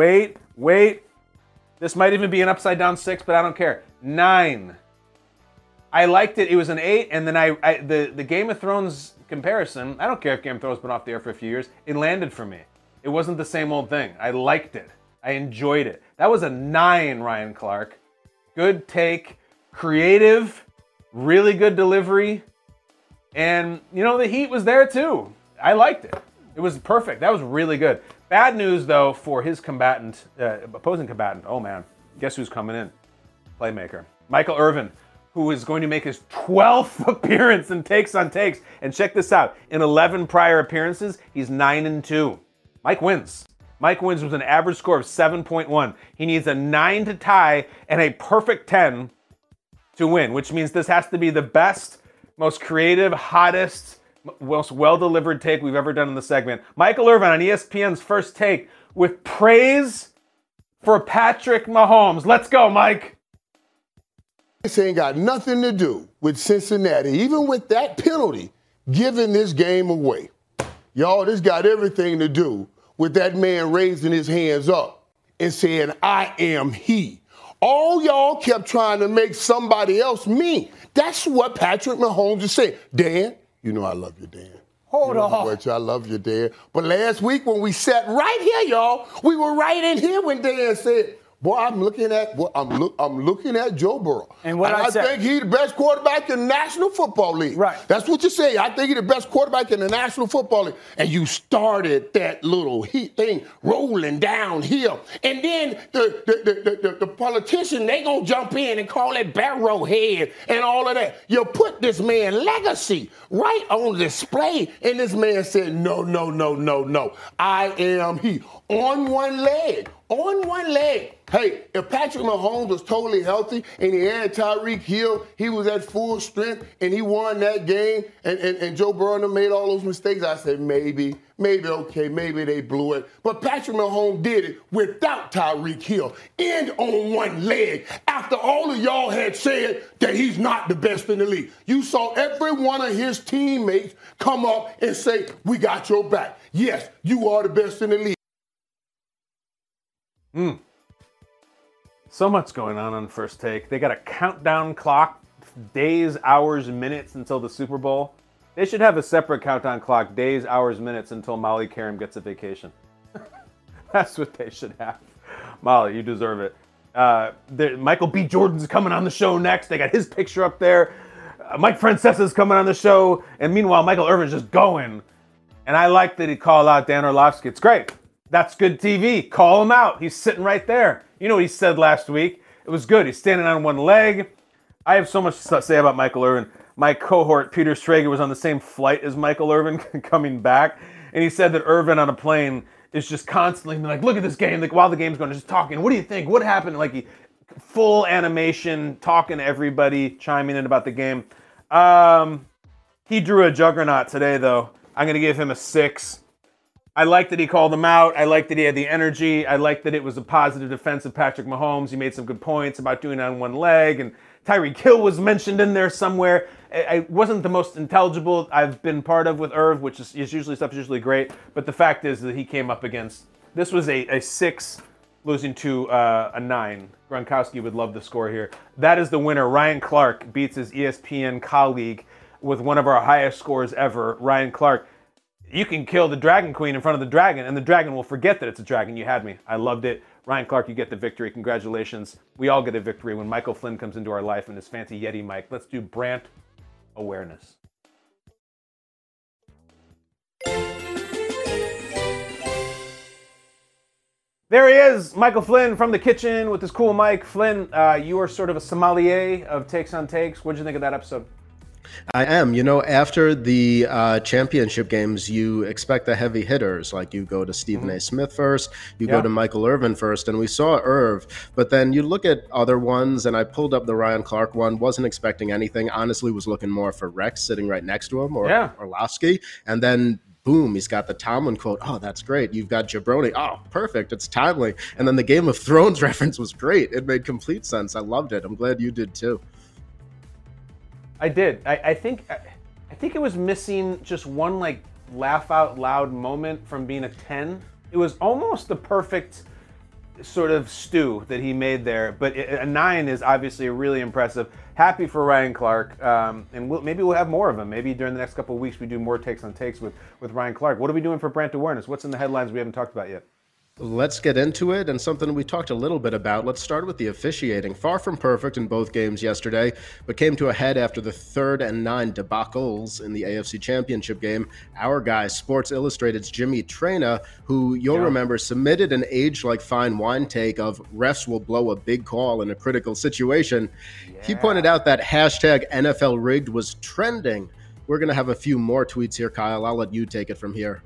This might even be an upside down 6, but I don't care. 9. I liked it. It was an 8, and then the Game of Thrones comparison, I don't care if Game of Thrones has been off the air for a few years, it landed for me. It wasn't the same old thing. I liked it. I enjoyed it. That was a 9, Ryan Clark. Good take, creative, really good delivery, and, you know, the heat was there too. I liked it. It was perfect. That was really good. Bad news, though, for his opposing combatant. Oh, man. Guess who's coming in? Playmaker. Michael Irvin, who is going to make his 12th appearance in Takes on Takes. And check this out. In 11 prior appearances, he's 9-2. Mike wins. Mike wins with an average score of 7.1. He needs a 9 to tie and a perfect 10 to win, which means this has to be the best, most creative, hottest, most well-delivered take we've ever done in the segment. Michael Irvin on ESPN's First Take with praise for Patrick Mahomes. Let's go, Mike. This ain't got nothing to do with Cincinnati, even with that penalty, giving this game away. Y'all, this got everything to do with that man raising his hands up and saying, I am he. All y'all kept trying to make somebody else me. That's what Patrick Mahomes is saying. Dan, you know I love you, Dan. Hold on. I love you, Dan. But last week when we sat right here, y'all, we were right in here when Dan said, boy, I'm looking at Joe Burrow. And I think he's the best quarterback in the National Football League. Right. That's what you say. I think he's the best quarterback in the National Football League. And you started that little thing rolling downhill. And then the politician, they gonna jump in and call it Barrowhead and all of that. You put this man's legacy right on display. And this man said, no. I am he. On one leg. Hey, if Patrick Mahomes was totally healthy and he had Tyreek Hill, he was at full strength and he won that game and Joe Burrow made all those mistakes, I said maybe they blew it. But Patrick Mahomes did it without Tyreek Hill and on one leg after all of y'all had said that he's not the best in the league. You saw every one of his teammates come up and say, we got your back. Yes, you are the best in the league. So much going on First Take. They got a countdown clock, days, hours, minutes until the Super Bowl. They should have a separate countdown clock, days, hours, minutes until Molly Karam gets a vacation. That's what they should have. Molly, you deserve it. Michael B. Jordan's coming on the show next. They got his picture up there. Mike Francesa's coming on the show. And meanwhile, Michael Irvin's just going. And I like that he called out Dan Orlovsky. It's great. That's good TV. Call him out. He's sitting right there. You know what he said last week? It was good. He's standing on one leg. I have so much to say about Michael Irvin. My cohort, Peter Schrager, was on the same flight as Michael Irvin coming back. And he said that Irvin on a plane is just constantly like, look at this game. Like, while the game's going, just talking. What do you think? What happened? Like, full animation, talking to everybody, chiming in about the game. He drew a juggernaut today, though. I'm going to give him a 6. I like that he called him out. I like that he had the energy. I like that it was a positive defense of Patrick Mahomes. He made some good points about doing it on one leg. And Tyreek Hill was mentioned in there somewhere. I wasn't the most intelligible I've been part of with Irv, which is usually stuff is usually great. But the fact is that he came up against, this was a 6 losing to a 9. Gronkowski would love the score here. That is the winner. Ryan Clark beats his ESPN colleague with one of our highest scores ever. Ryan Clark. You can kill the Dragon Queen in front of the dragon, and the dragon will forget that it's a dragon. You had me. I loved it. Ryan Clark, you get the victory. Congratulations. We all get a victory when Michael Flynn comes into our life in his fancy Yeti mic. Let's do Brant awareness. There he is, Michael Flynn from the kitchen with his cool mic. Flynn, you are sort of a sommelier of Takes on Takes. What did you think of that episode? I am. You know, after the championship games, you expect the heavy hitters. Like, you go to Stephen A. Smith first, you go to Michael Irvin first, and we saw Irv. But then you look at other ones, and I pulled up the Ryan Clark one, wasn't expecting anything. Honestly, was looking more for Rex sitting right next to him, or Orlovsky. And then boom, he's got the Tomlin quote. Oh, that's great. You've got Jabroni. Oh, perfect. It's timely. And then the Game of Thrones reference was great. It made complete sense. I loved it. I'm glad you did too. I did. I think it was missing just one like laugh out loud moment from being a 10. It was almost the perfect sort of stew that he made there. But a 9 is obviously really impressive. Happy for Ryan Clark, and maybe we'll have more of him. Maybe during the next couple of weeks we do more Takes on Takes with Ryan Clark. What are we doing for Brant Awareness? What's in the headlines we haven't talked about yet? Let's get into it, and something we talked a little bit about. Let's start with the officiating. Far from perfect in both games yesterday, but came to a head after the 3rd and 9 debacles in the AFC Championship game. Our guy, Sports Illustrated's Jimmy Traina, who you'll remember submitted an age-like-fine wine take of refs will blow a big call in a critical situation. Yeah. He pointed out that hashtag NFL rigged was trending. We're going to have a few more tweets here, Kyle. I'll let you take it from here.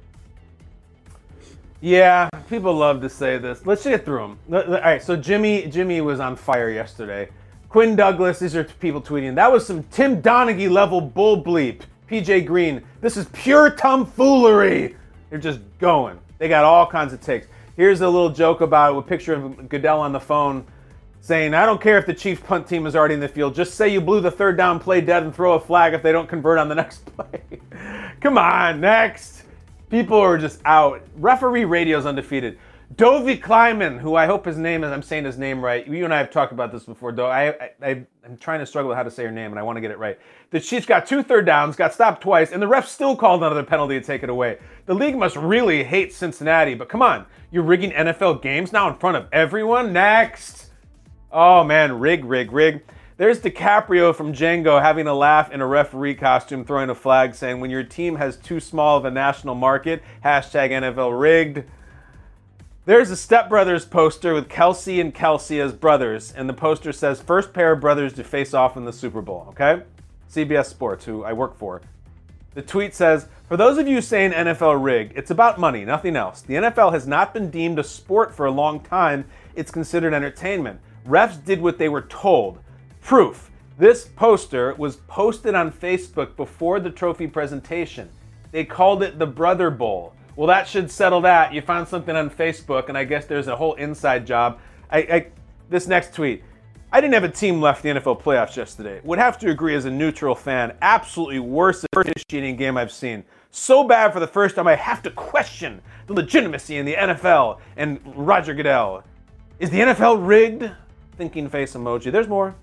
Yeah, people love to say this. Let's get through them. All right, so Jimmy was on fire yesterday. Quinn Douglas, these are people tweeting. That was some Tim Donaghy level bull bleep. PJ Green, this is pure tomfoolery. They're just going. They got all kinds of takes. Here's a little joke about it with a picture of Goodell on the phone saying, I don't care if the Chiefs punt team is already in the field. Just say you blew the 3rd down play dead and throw a flag if they don't convert on the next play. Come on, next. People are just out. Referee radio's undefeated. Dovie Kleiman, who I hope his name is, I'm saying his name right. You and I have talked about this before, Doe. I'm trying to struggle with how to say your name, and I want to get it right. The Chiefs got 2 third downs, got stopped twice, and the ref still called another penalty to take it away. The league must really hate Cincinnati, but come on. You're rigging NFL games now in front of everyone? Next. Oh, man, rig. There's DiCaprio from Django having a laugh in a referee costume, throwing a flag saying, when your team has too small of a national market, hashtag NFL rigged. There's a Step Brothers poster with Kelsey and Kelsey as brothers, and the poster says, first pair of brothers to face off in the Super Bowl, okay? CBS Sports, who I work for. The tweet says, for those of you saying NFL rigged, it's about money, nothing else. The NFL has not been deemed a sport for a long time. It's considered entertainment. Refs did what they were told. Proof. This poster was posted on Facebook before the trophy presentation. They called it the Brother Bowl. Well, that should settle that. You found something on Facebook, and I guess there's a whole inside job. This next tweet. I didn't have a team left in the NFL playoffs yesterday. Would have to agree as a neutral fan. Absolutely worst officiating game I've seen. So bad for the first time I have to question the legitimacy in the NFL and Roger Goodell. Is the NFL rigged? Thinking face emoji. There's more.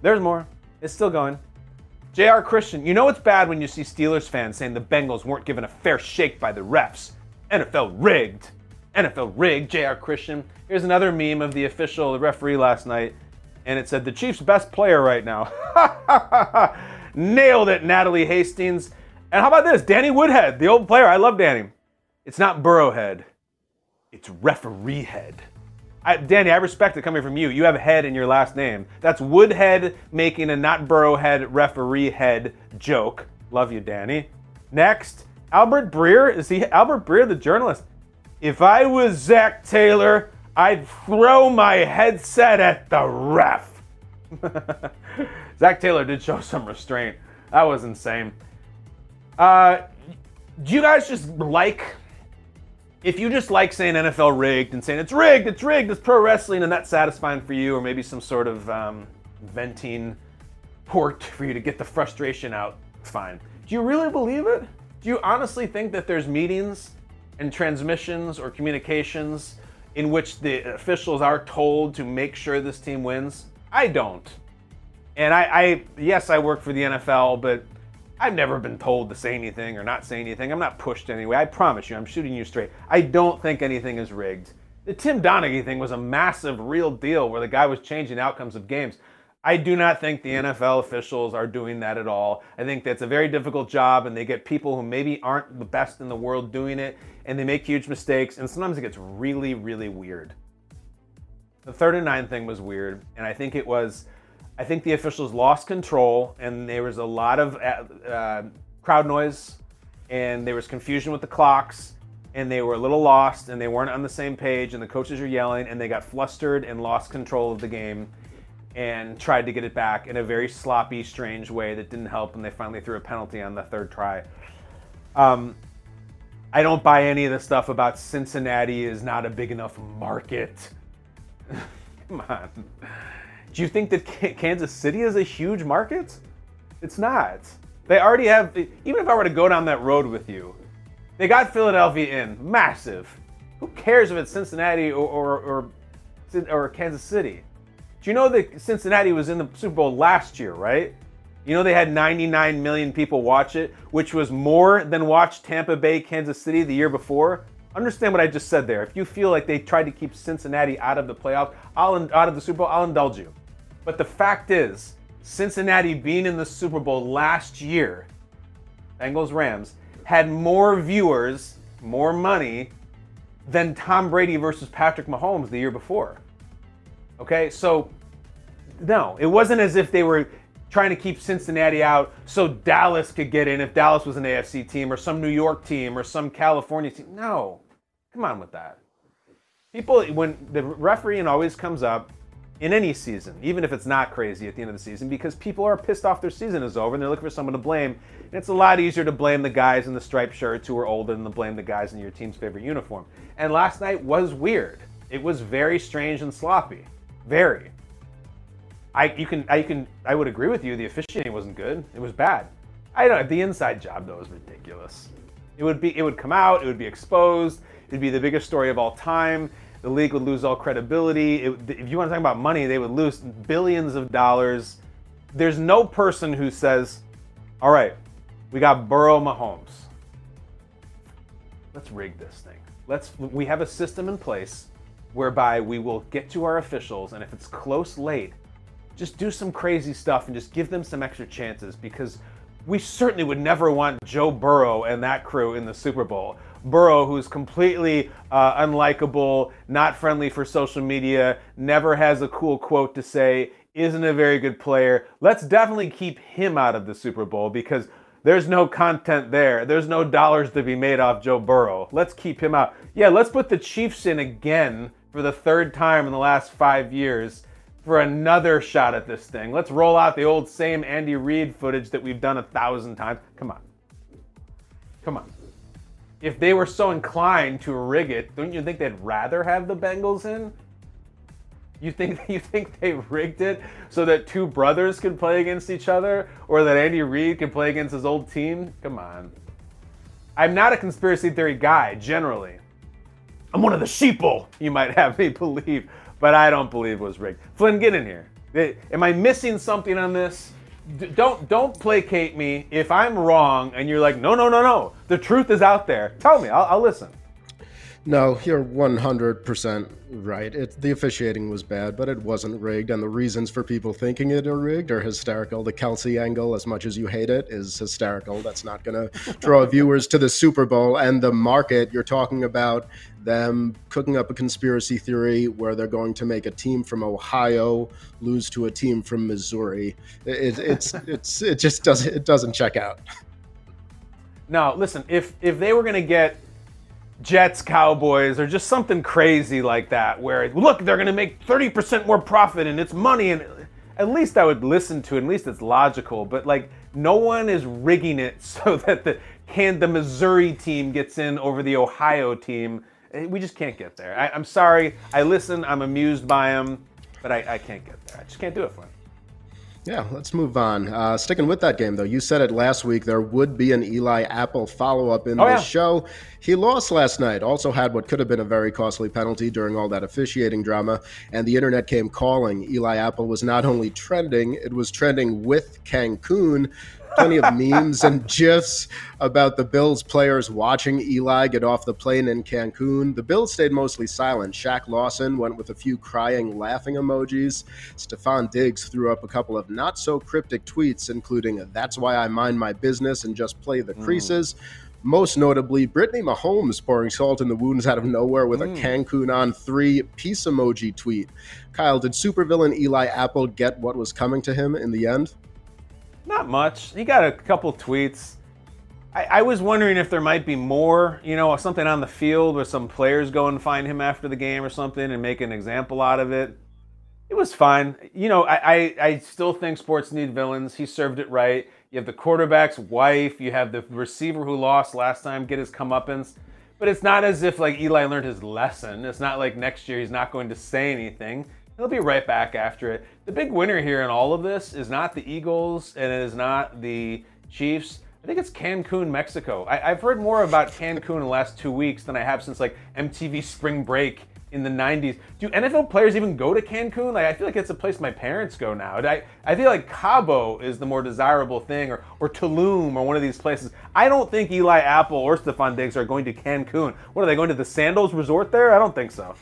It's still going. J.R. Christian, you know it's bad when you see Steelers fans saying the Bengals weren't given a fair shake by the refs. NFL rigged. NFL rigged, J.R. Christian. Here's another meme of the referee last night, and it said, the Chiefs' best player right now. Nailed it, Natalie Hastings. And how about this? Danny Woodhead, the old player. I love Danny. It's not Burrowhead. It's referee head. Danny, I respect it coming from you. You have head in your last name. That's Woodhead making a not Burrowhead referee head joke. Love you, Danny. Next, Albert Breer. Is he Albert Breer, the journalist? If I was Zach Taylor, I'd throw my headset at the ref. Zach Taylor did show some restraint. That was insane. Do you guys just if you just like saying NFL rigged and saying it's rigged, it's pro wrestling, and that's satisfying for you, or maybe some sort of venting port for you to get the frustration out, fine. Do you really believe it? Do you honestly think that there's meetings and transmissions or communications in which the officials are told to make sure this team wins? I don't. And yes, I work for the NFL, but I've never been told to say anything or not say anything. I'm not pushed anyway. I promise you, I'm shooting you straight. I don't think anything is rigged. The Tim Donaghy thing was a massive, real deal where the guy was changing outcomes of games. I do not think the NFL officials are doing that at all. I think that's a very difficult job, and they get people who maybe aren't the best in the world doing it, and they make huge mistakes, and sometimes it gets really, really weird. The 3rd and 9 thing was weird, and I think the officials lost control, and there was a lot of crowd noise, and there was confusion with the clocks, and they were a little lost, and they weren't on the same page, and the coaches were yelling, and they got flustered and lost control of the game and tried to get it back in a very sloppy, strange way that didn't help, and they finally threw a penalty on the 3rd try. I don't buy any of the stuff about Cincinnati is not a big enough market. Come on. Do you think that Kansas City is a huge market? It's not. They already have, even if I were to go down that road with you, they got Philadelphia in, massive. Who cares if it's Cincinnati or Kansas City? Do you know that Cincinnati was in the Super Bowl last year, right? You know they had 99 million people watch it, which was more than watched Tampa Bay, Kansas City the year before. Understand what I just said there. If you feel like they tried to keep Cincinnati out of the playoffs, out of the Super Bowl, I'll indulge you. But the fact is, Cincinnati being in the Super Bowl last year, Bengals-Rams, had more viewers, more money than Tom Brady versus Patrick Mahomes the year before. Okay, so no, it wasn't as if they were trying to keep Cincinnati out so Dallas could get in if Dallas was an AFC team or some New York team or some California team. No, come on with that. People, when the refereeing always comes up in any season, even if it's not crazy at the end of the season, because people are pissed off their season is over and they're looking for someone to blame. And it's a lot easier to blame the guys in the striped shirts who are older than to blame the guys in your team's favorite uniform. And last night was weird. It was very strange and sloppy. Very. I would agree with you. The officiating wasn't good. It was bad. I don't know. The inside job though is ridiculous. It would come out. It would be exposed. It'd be the biggest story of all time. The league would lose all credibility. If you want to talk about money, they would lose billions of dollars. There's no person who says, "All right, we got Burrow, Mahomes. Let's rig this thing. We have a system in place whereby we will get to our officials, and if it's close late, just do some crazy stuff and just give them some extra chances, because we certainly would never want Joe Burrow and that crew in the Super Bowl. Burrow, who's completely unlikable, not friendly for social media, never has a cool quote to say, isn't a very good player. Let's definitely keep him out of the Super Bowl because there's no content there. There's no dollars to be made off Joe Burrow. Let's keep him out. Yeah, let's put the Chiefs in again for the third time in the last 5 years for another shot at this thing. Let's roll out the old same Andy Reid footage that we've done 1,000 times. Come on. Come on. If they were so inclined to rig it, don't you think they'd rather have the Bengals in? You think they rigged it so that two brothers could play against each other, or that Andy Reid could play against his old team? Come on. I'm not a conspiracy theory guy, generally. I'm one of the sheeple, you might have me believe, but I don't believe it was rigged. Flynn, get in here. Am I missing something on this? Don't placate me. If I'm wrong and you're like, no, the truth is out there, tell me. I'll listen. No, you're 100% right. The officiating was bad, but it wasn't rigged, and the reasons for people thinking it are rigged are hysterical. The Kelsey angle, as much as you hate it, is hysterical. That's not going to draw viewers to the Super Bowl. And the market, you're talking about them cooking up a conspiracy theory where they're going to make a team from Ohio lose to a team from Missouri. It just doesn't check out. No, listen, if they were going to get Jets, Cowboys, or just something crazy like that, where, look, they're going to make 30% more profit and it's money, and at least I would listen to it. At least it's logical. But, like, no one is rigging it so that the Missouri team gets in over the Ohio team. We just can't get there. I'm sorry. I listen. I'm amused by them, but I can't get there. I just can't do it for them. Yeah, let's move on. Sticking with that game, though, you said it last week, there would be an Eli Apple follow-up in this show. He lost last night, also had what could have been a very costly penalty during all that officiating drama, and the internet came calling. Eli Apple was not only trending, it was trending with Cancun. Plenty of memes and GIFs about the Bills players watching Eli get off the plane in Cancun. The Bills stayed mostly silent. Shaq Lawson went with a few crying, laughing emojis. Stephon Diggs threw up a couple of not-so-cryptic tweets, including, "That's why I mind my business and just play the creases." Most notably, Brittany Mahomes pouring salt in the wounds out of nowhere with a Cancun on 3 peace emoji tweet. Kyle, did supervillain Eli Apple get what was coming to him in the end? Not much. He got a couple tweets. I was wondering if there might be more, something on the field where some players go and find him after the game or something and make an example out of it. It was fine. I still think sports need villains. He served it right. You have the quarterback's wife. You have the receiver who lost last time get his comeuppance. But it's not as if like Eli learned his lesson. It's not like next year he's not going to say anything. He'll be right back after it. The big winner here in all of this is not the Eagles and it is not the Chiefs. I think it's Cancun, Mexico. I've heard more about Cancun in the last 2 weeks than I have since like MTV Spring Break in the 90s. Do NFL players even go to Cancun? Like, I feel like it's a place my parents go now. I feel like Cabo is the more desirable thing, or Tulum, or one of these places. I don't think Eli Apple or Stephon Diggs are going to Cancun. What, are they going to the Sandals Resort there? I don't think so.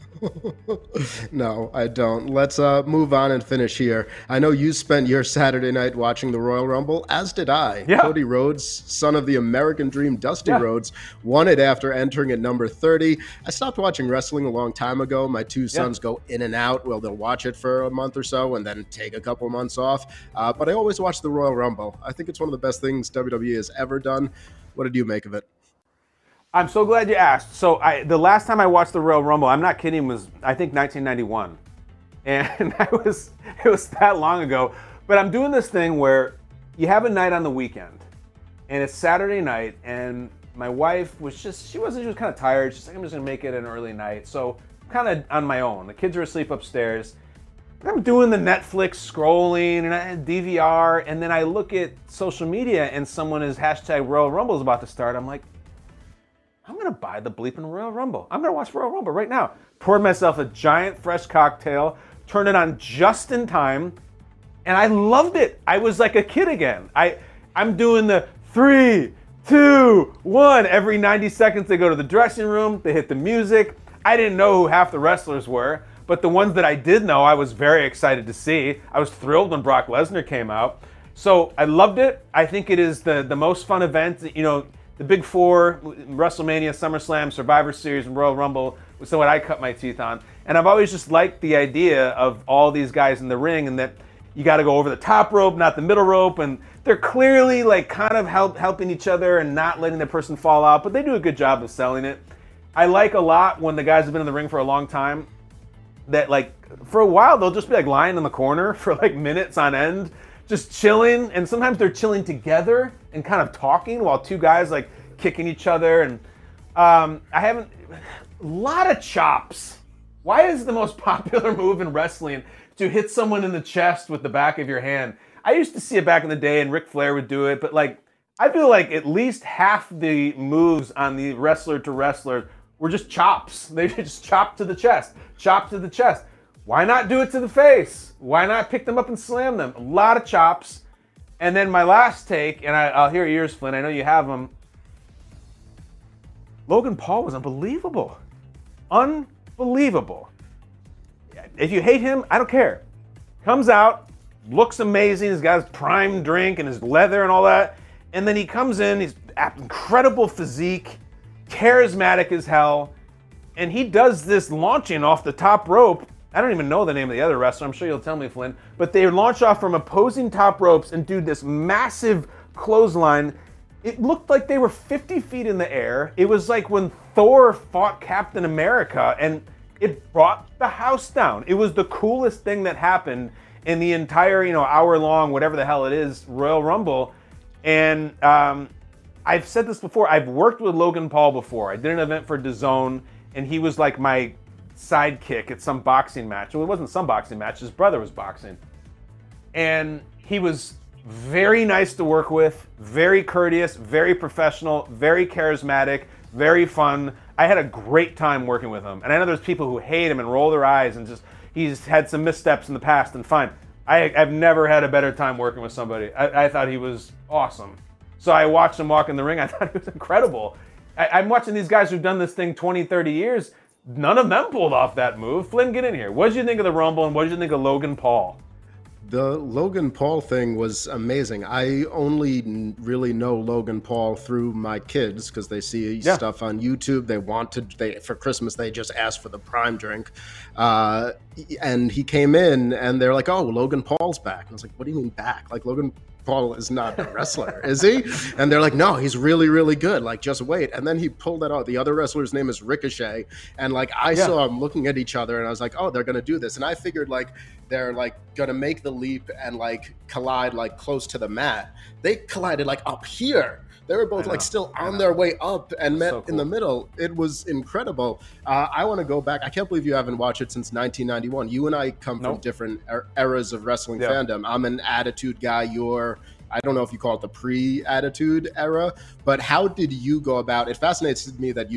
No, I don't. Let's move on and finish here. I know you spent your Saturday night watching the Royal Rumble, as did I. Yeah. Cody Rhodes, son of the American Dream, Dusty Rhodes, won it after entering at number 30. I stopped watching wrestling a long time ago. My two sons go in and out. Well, they'll watch it for a month or so and then take a couple months off. But I always watch the Royal Rumble. I think it's one of the best things WWE has ever done. What did you make of it? I'm so glad you asked. So the last time I watched the Royal Rumble, I'm not kidding, was I think 1991. And it was that long ago. But I'm doing this thing where you have a night on the weekend, and it's Saturday night, and my wife was she was kind of tired. She's like, I'm just gonna make it an early night. So kind of on my own. The kids are asleep upstairs. I'm doing the Netflix scrolling and I had DVR, and then I look at social media and someone is hashtag Royal Rumble is about to start. I'm like, I'm going to buy the bleeping Royal Rumble. I'm going to watch Royal Rumble right now. Poured myself a giant fresh cocktail, turned it on just in time, and I loved it. I was like a kid again. I'm doing the 3, 2, 1. Every 90 seconds they go to the dressing room, they hit the music. I didn't know who half the wrestlers were, but the ones that I did know, I was very excited to see. I was thrilled when Brock Lesnar came out. So I loved it. I think it is the most fun event, the Big Four, WrestleMania, SummerSlam, Survivor Series, and Royal Rumble was what I cut my teeth on. And I've always just liked the idea of all these guys in the ring, and that you got to go over the top rope, not the middle rope, and they're clearly like kind of helping each other and not letting the person fall out, but they do a good job of selling it. I like a lot when the guys have been in the ring for a long time that, like, for a while they'll just be like lying in the corner for like minutes on end, just chilling, and sometimes they're chilling together and kind of talking while two guys like kicking each other. And a lot of chops. Why is the most popular move in wrestling to hit someone in the chest with the back of your hand? I used to see it back in the day, and Ric Flair would do it, but like, I feel like at least half the moves on the wrestler to wrestler were just chops. They just chop to the chest, chop to the chest. Why not do it to the face? Why not pick them up and slam them? A lot of chops. And then my last take, and I'll hear yours, Flynn. I know you have them. Logan Paul was unbelievable. Unbelievable. If you hate him, I don't care. Comes out, looks amazing. He's got his prime drink and his leather and all that. And then he comes in, he's incredible physique, charismatic as hell. And he does this launching off the top rope. I don't even know the name of the other wrestler. I'm sure you'll tell me, Flynn. But they launch off from opposing top ropes and do this massive clothesline. It looked like they were 50 feet in the air. It was like when Thor fought Captain America, and it brought the house down. It was the coolest thing that happened in the entire, hour-long, whatever the hell it is, Royal Rumble. And I've said this before. I've worked with Logan Paul before. I did an event for DAZN, and he was like my sidekick at some boxing match. Well, it wasn't some boxing match. His brother was boxing. And he was very nice to work with, very courteous, very professional, very charismatic, very fun. I had a great time working with him. And I know there's people who hate him and roll their eyes and just, he's had some missteps in the past, and fine. I've never had a better time working with somebody. I thought he was awesome. So I watched him walk in the ring. I thought he was incredible. I'm watching these guys who've done this thing 20, 30 years. None of them pulled off that move. Flynn, get in here. What did you think of the Rumble, and what did you think of Logan Paul? The Logan Paul thing was amazing. I only really know Logan Paul through my kids because they see stuff on YouTube. For Christmas, they just asked for the prime drink. And he came in and they're like, oh, Logan Paul's back. And I was like, what do you mean back? Like, Logan Paul is not a wrestler, is he? And they're like, no, he's really, really good. Like, just wait. And then he pulled that out. The other wrestler's name is Ricochet. And like, I saw them looking at each other and I was like, oh, they're going to do this. And I figured like, they're like going to make the leap and like collide like close to the mat. They collided like up here. They were both like still on their way up and met in the middle. It was incredible. I want to go back. I can't believe you haven't watched it since 1991. You and I come from different eras of wrestling fandom. I'm an Attitude guy. I don't know if you call it the pre-Attitude era, but how did you go about it? Fascinates me that you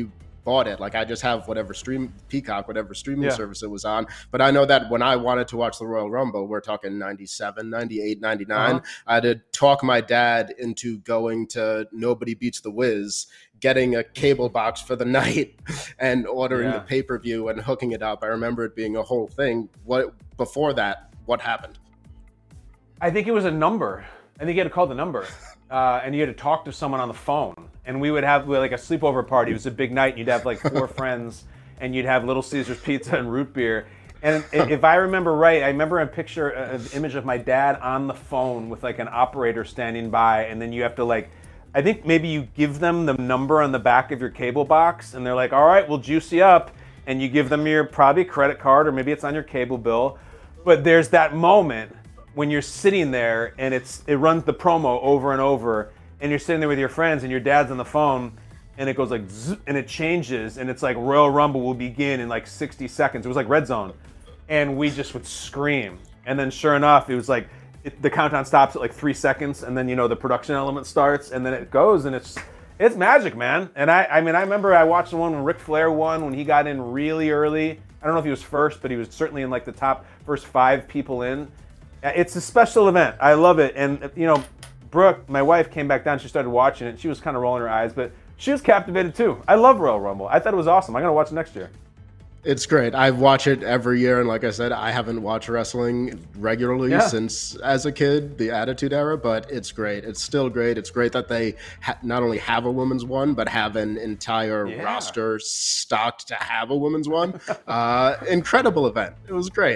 bought it. Like I just have whatever Peacock, whatever streaming service it was on. But I know that when I wanted to watch the Royal Rumble, we're talking 97, 98, 99, I had to talk my dad into going to Nobody Beats the Wiz, getting a cable box for the night and ordering the pay-per-view and hooking it up. I remember it being a whole thing. Before that, what happened? I think it was a number. I think you had to call the number. And you had to talk to someone on the phone. And we would have like a sleepover party. It was a big night. And you'd have like 4 friends, and you'd have Little Caesars pizza and root beer. And if I remember right, I remember a picture, an image of my dad on the phone with like an operator standing by. And then you have to like, I think maybe you give them the number on the back of your cable box, and they're like, all right, we'll juice you up. And you give them your probably credit card, or maybe it's on your cable bill. But there's that moment when you're sitting there and it runs the promo over and over, and you're sitting there with your friends and your dad's on the phone, and it goes like zzz, and it changes, and it's like Royal Rumble will begin in like 60 seconds. It was like Red Zone. And we just would scream. And then sure enough, it was like the countdown stops at like 3 seconds, and then the production element starts, and then it goes, and it's magic, man. And I mean, I remember I watched the one when Ric Flair won, when he got in really early. I don't know if he was first, but he was certainly in like the top first 5 people in. It's a special event. I love it. And, Brooke, my wife, came back down. She started watching it. She was kind of rolling her eyes, but she was captivated too. I love Royal Rumble. I thought it was awesome. I'm going to watch it next year. It's great. I watch it every year. And like I said, I haven't watched wrestling regularly since as a kid, the Attitude Era, but it's great. It's still great. It's great that they not only have a women's one, but have an entire roster stocked to have a women's one. Incredible event. It was great.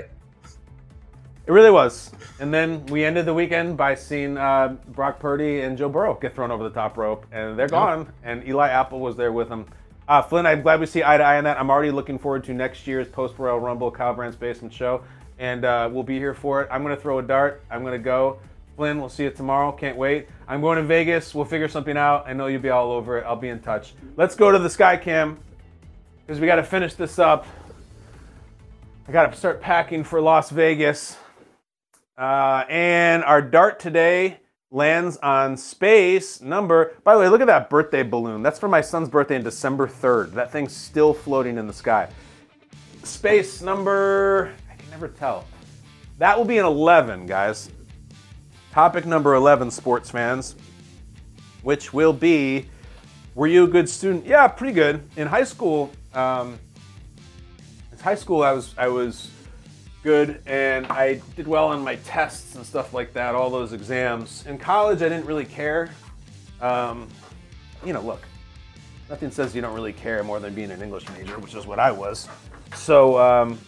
It really was. And then we ended the weekend by seeing Brock Purdy and Joe Burrow get thrown over the top rope, and they're gone. And Eli Apple was there with them. Flynn, I'm glad we see eye to eye on that. I'm already looking forward to next year's post-Royal Rumble Kyle Brandt's Basement Show, and we'll be here for it. I'm going to throw a dart. I'm going to go. Flynn, we'll see you tomorrow. Can't wait. I'm going to Vegas. We'll figure something out. I know you'll be all over it. I'll be in touch. Let's go to the Skycam, because we got to finish this up. I got to start packing for Las Vegas. And our dart today lands on space number. By the way, look at that birthday balloon. That's for my son's birthday on December 3rd. That thing's still floating in the sky. Space number, I can never tell. That will be an 11, guys. Topic number 11, sports fans, which will be, were you a good student? Yeah, pretty good. In high school, I was good, and I did well on my tests and stuff like that, all those exams. In college, I didn't really care. Look, nothing says you don't really care more than being an English major, which is what I was. So,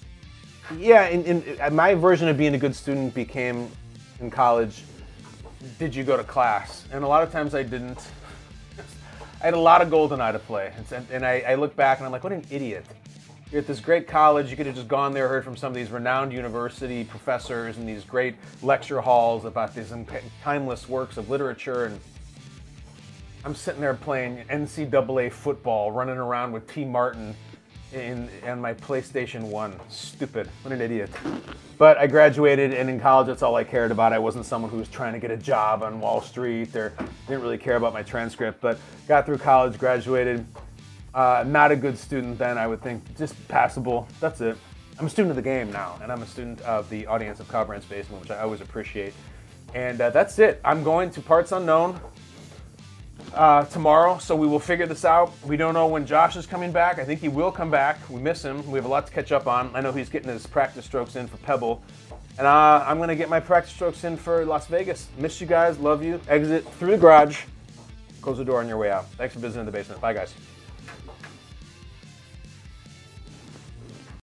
my version of being a good student became, in college, did you go to class? And a lot of times I didn't. I had a lot of GoldenEye to play, and I look back and I'm like, what an idiot. You're at this great college, you could have just gone there, heard from some of these renowned university professors in these great lecture halls about these timeless works of literature, and I'm sitting there playing NCAA football, running around with T. Martin on my PlayStation 1. Stupid. What an idiot. But I graduated, and in college, that's all I cared about. I wasn't someone who was trying to get a job on Wall Street, or didn't really care about my transcript, but got through college, graduated. Not a good student then, I would think. Just passable. That's it. I'm a student of the game now, and I'm a student of the audience of Kyle Brandt's Basement, which I always appreciate. And that's it. I'm going to Parts Unknown tomorrow, so we will figure this out. We don't know when Josh is coming back. I think he will come back. We miss him. We have a lot to catch up on. I know he's getting his practice strokes in for Pebble. And I'm going to get my practice strokes in for Las Vegas. Miss you guys. Love you. Exit through the garage. Close the door on your way out. Thanks for visiting the basement. Bye, guys.